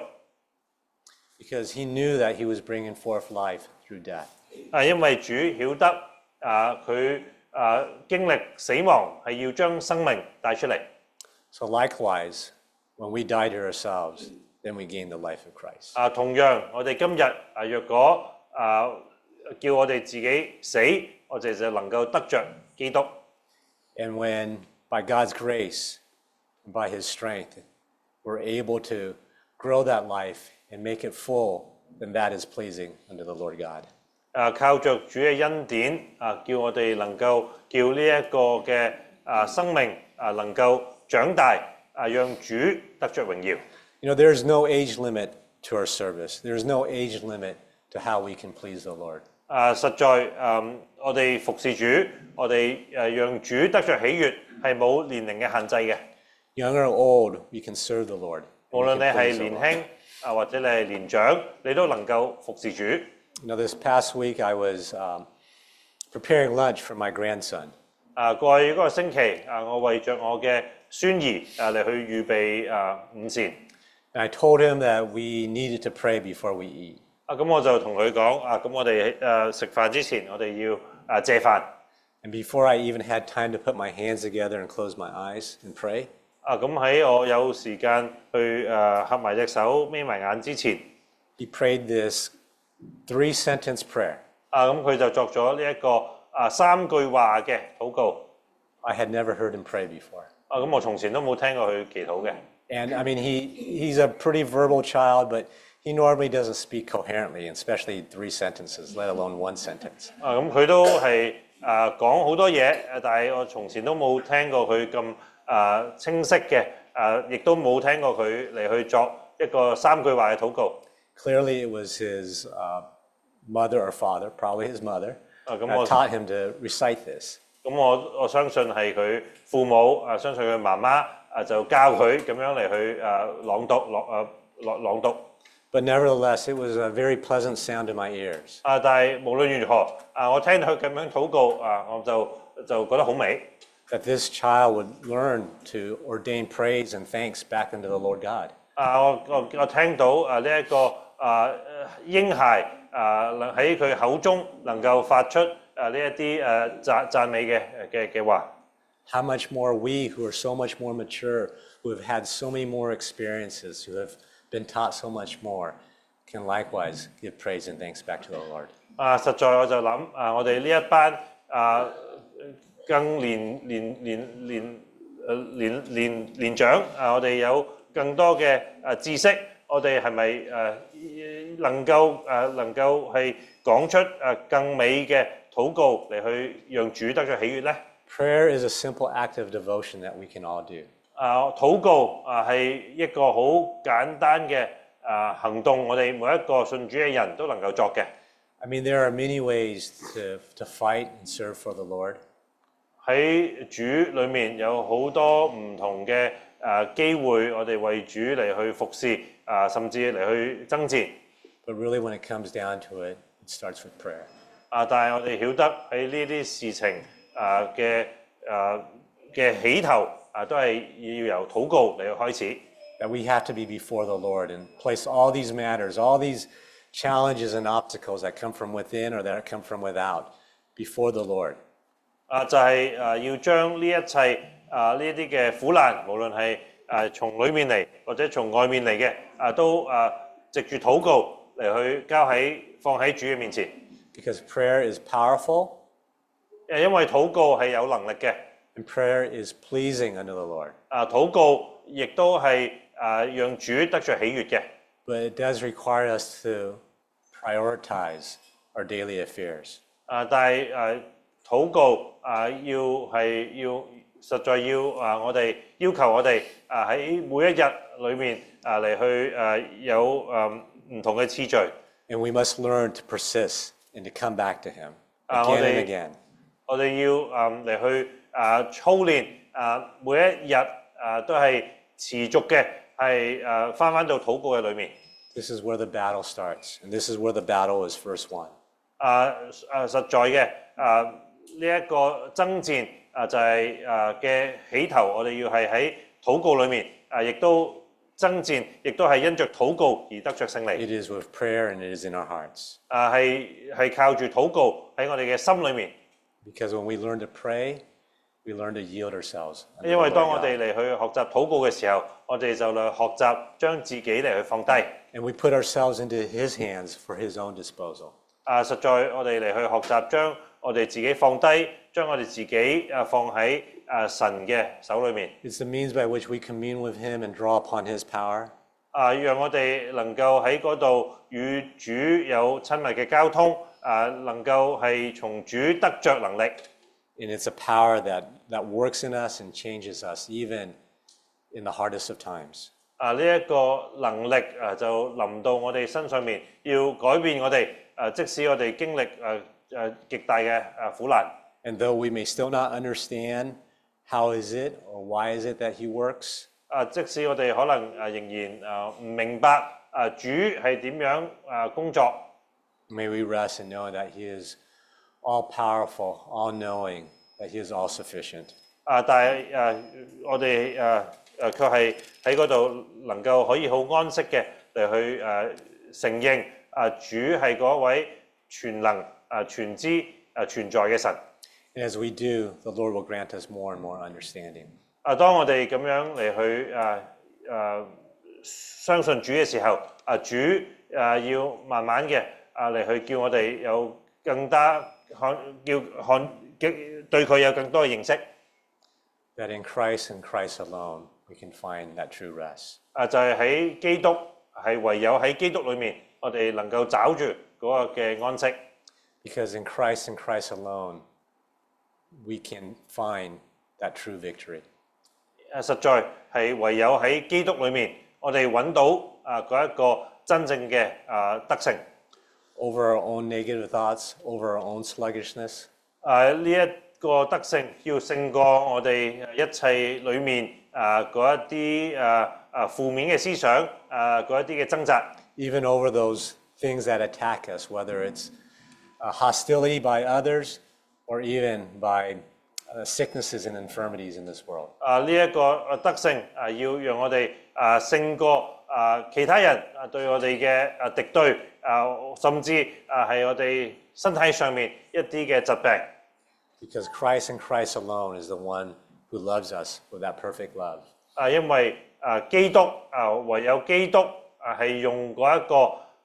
Because He knew that He was bringing forth life through death. 啊，因為主曉得啊佢啊經歷死亡係要將生命帶出嚟。 So likewise, when we die to ourselves, then we gain the life of Christ. 啊，同樣我哋今日啊，若果啊叫我哋自己死，我哋就能夠得着基督。 And when, by God's grace and by His strength, we're able to grow that life and make it full, then that is pleasing unto the Lord God. 啊，靠着主嘅恩典啊，叫我哋能夠叫呢一個嘅啊生命啊能夠長大啊，讓主得着榮耀。 You know, there's no age limit to our service. There's no age limit to how we can please the Lord. 啊，實在誒、嗯，我哋服侍主，我哋誒讓主得着喜悅，係冇年齡嘅限制嘅。 Young or old, we can serve the Lord. 無 We 論你 can 係 please the 年 Lord. 輕啊，或者你係年長，你都能夠服侍主。 You know, this past week I was um, preparing lunch for my grandson. 啊，過去嗰個星期啊，我為着我嘅孫兒啊嚟去預備啊午膳。 And I told him that we needed to pray before we eat. 啊，咁我就同佢講啊，咁我哋誒食飯之前，我哋要啊謝飯。 And before I even had time to put my hands together and close my eyes and pray, 啊，咁喺我有時間去誒合埋隻手、眯埋眼之前， he prayed this three-sentence prayer. 啊，咁佢就作咗呢一個啊三句話嘅禱告。 I had never heard him pray before. 啊，咁我從前都冇聽過佢祈禱嘅。 And I mean, he, he's a pretty verbal child, but he normally doesn't speak coherently, especially three sentences, let alone one sentence. 啊，咁佢都係啊講好多嘢，誒但係我從前都冇聽過佢咁啊清晰嘅，啊亦都冇聽過佢嚟去作一個三句話嘅禱告。 Clearly, it was his uh, mother or father, probably his mother, Ah,咁 that 我- taught him to recite this. 咁我我相信係佢父母啊，相信佢媽媽啊就教佢咁樣嚟去啊朗讀朗啊朗朗讀。 But nevertheless, it was a very pleasant sound to my ears. 啊，但係無論如何啊，我聽到佢咁樣禱告啊，我就就覺得好美。 That this child would learn to ordain praise and thanks back unto the Lord God. 啊，我我我聽到啊呢一個啊嬰孩啊能喺佢口中能夠發出啊呢一啲誒讚讚美嘅嘅嘅話。 How much more we, who are so much more mature, who have had so many more experiences, who have been taught so much more, can likewise give praise and thanks back to the Lord. 啊，實在我就諗啊，我哋呢一班啊更年年年年誒年年年長啊，我哋有更多嘅誒知識，我哋係咪誒能夠誒能夠係講出誒更美嘅禱告嚟去讓主得咗喜悅咧？ Prayer is a simple act of devotion that we can all do. 啊，禱告啊係一個好簡單嘅啊行動，我哋每一個信主嘅人都能夠作嘅。 I mean, there are many ways to, to fight and serve for the Lord. 喺主裏面有好多唔同嘅誒機會，我哋為主嚟去服侍啊，甚至嚟去爭戰。 But really, when it comes down to it, it starts with prayer. 啊，但係我哋曉得喺呢啲事情啊嘅誒嘅起頭啊，都係要由禱告嚟去開始。 That we have to be before the Lord and place all these matters, all these challenges and obstacles that come from within or that come from without, before the Lord. 啊，就係誒要將呢一切啊呢啲嘅苦難，無論係誒從裏面嚟或者從外面嚟嘅啊，都啊藉住禱告嚟去交喺放喺主嘅面前。 Because prayer is powerful 誒，因為禱告係有能力嘅， and prayer is pleasing unto the Lord. 啊禱告亦都係啊讓主得着喜悅嘅。 But it does require us to prioritize our daily affairs. 啊，但係誒禱告啊要係要實在要啊我哋要求我哋啊喺每一日裏面啊嚟去誒有誒唔同嘅次序。 And we must learn to persist and to come back to Him 啊， again 我 and 哋 again. 我哋要誒嚟去啊操練啊每一日啊都係持續嘅係誒翻翻到禱告嘅裏面。 This is where the battle starts, and this is where the battle is first won. 啊啊實在嘅啊呢一個爭戰啊就係誒嘅起頭，我哋要係喺禱告裏面啊，亦都爭戰，亦都係因着禱告而得着勝利。 It is with prayer and it is in our hearts. 啊係係靠住禱告喺我哋嘅心裏面， Because when we learn to pray, we learn to yield ourselves. unto the 因為 Lord 當我 God. 哋嚟去學習禱告嘅時候，我哋就嚟學習將自己嚟去放低。 And we put ourselves into His hands for His own disposal. 啊，實在我哋嚟去學習將我哋自己放低，將我哋自己啊放喺啊神嘅手裏面。 It's the means by which we commune with Him and draw upon His power. 啊，讓我哋能夠喺嗰度與主有親密嘅交通，啊，能夠係從主得着能力。 And it's a power that, that works in us and changes us, even in the hardest of times. 啊，呢、一個能力啊就臨到我哋身上面，要改變我哋。啊，即使我哋經歷誒誒極大嘅誒苦難。 And though we may still not understand how is it or why is it that He works, 啊，即使我哋可能誒仍然誒唔明白啊主係點樣誒工作， may we rest and know that He is all powerful, all knowing, that He is all sufficient. 啊，但係誒我哋誒誒卻係喺嗰度能夠可以好安息嘅嚟去誒承認啊主係嗰位全能啊全知誒存在嘅神。 And as we do, the Lord will grant us more and more understanding. 啊，當我哋咁樣嚟去誒誒相信主嘅時候，啊主誒要慢慢嘅啊嚟去叫我哋有更加看叫看對佢有更多嘅認識。 That in Christ and Christ alone, we can find that true rest. 啊，就係喺基督係唯有喺基督裏面，我哋能夠找住嗰個嘅安息。 Because in Christ and Christ alone, we can find that true victory. 誒，實在係唯有喺基督裏面，我哋揾到啊嗰一個真正嘅啊得勝。 Over our own negative thoughts, over our own sluggishness, 啊，呢一個得勝要勝過我哋一切裏面啊嗰一啲啊啊負面嘅思想啊嗰一啲嘅掙扎。 even over those things that attack us, whether it's uh, hostility by others or even by uh, sicknesses and infirmities in this world. 啊，呢一個得勝啊，要讓我哋啊勝過啊其他人啊對我哋嘅啊敵對啊，甚至啊係我哋身體上面一啲嘅疾病。 Because Christ and Christ alone is the one who loves us with that perfect love. 啊，因為啊基督啊唯有基督啊係用嗰一個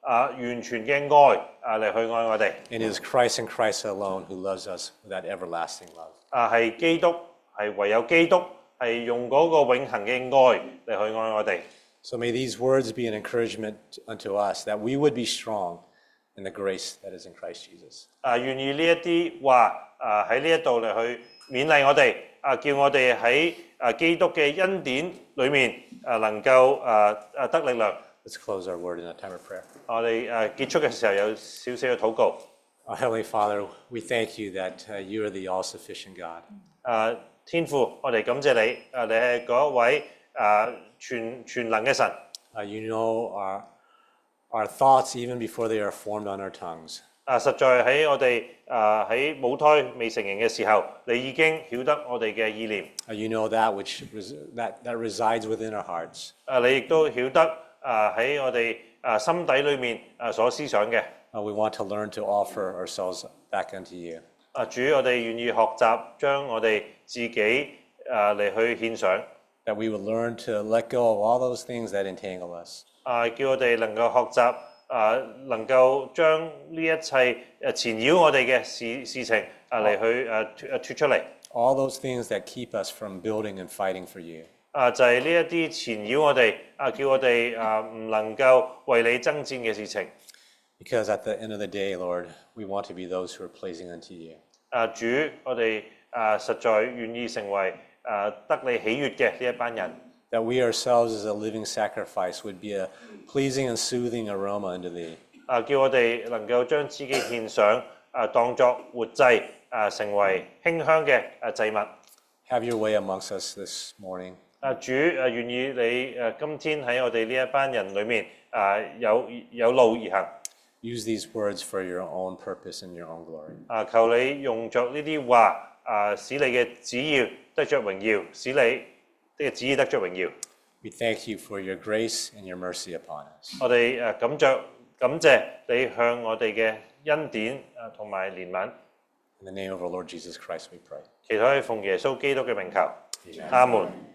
啊完全嘅愛啊嚟去愛我哋。 And it is Christ and Christ alone who loves us with that everlasting love. 啊係基督，係唯有基督係用嗰個永恆嘅愛嚟去愛我哋。 So may these words be an encouragement unto us that we would be strong in the grace that is in Christ Jesus. 啊願意呢一啲話啊喺呢一度嚟去勉勵我哋，啊叫我哋喺啊基督嘅恩典裏面啊能夠啊啊得力量。 Let's close our word in a time of prayer. 我哋誒結束嘅時候有少少嘅禱告。 Our Heavenly Father, we thank you that uh, you are the all-sufficient God. 誒天父，我哋感謝你，誒你係嗰一位誒全全能嘅神。 Uh, you know our, our thoughts even before they are formed on our tongues. 誒實在喺我哋誒喺母胎未成形嘅時候，你已經曉得我哋嘅意念。 Uh, you know that which res- that, that resides within our hearts. 誒你亦都曉得誒喺我哋誒心底裏面誒所思想嘅。 Uh, we want to learn to offer ourselves back unto you. 啊主，我哋願意學習將我哋自己誒嚟去獻上。 That we would learn to let go of all those things that entangle us. 啊叫我哋能夠學習。 啊，能夠將呢一切誒纏繞我哋嘅事事情啊嚟去誒脱誒脱出嚟， All those things that keep us from building and fighting for you. 啊就係呢一啲纏繞我哋啊，叫我哋啊唔能夠為你爭戰嘅事情。 Because at the end of the day, Lord, we want to be those who are pleasing unto you. 啊主，我哋啊實在願意成為啊得你喜悅嘅呢一班人。 That we ourselves as a living sacrifice would be a pleasing and soothing aroma unto thee. 啊叫我哋能夠將自己獻上啊當作活祭啊，成為馨香嘅啊祭物。 Have your way amongst us this morning. 啊主啊願意你誒今天喺我哋呢一班人裏面啊有有路而行。 Use these words for your own purpose and your own glory. 啊求你用着呢啲話啊，使你嘅旨意得着榮耀，使你嘅旨意得着榮耀。 We thank you for your grace and your mercy upon us. 我哋誒感着感謝你向我哋嘅恩典啊同埋憐憫。 In the name of our Lord Jesus Christ, we pray. 祈禱係奉耶穌基督嘅名求， Amen. 阿門。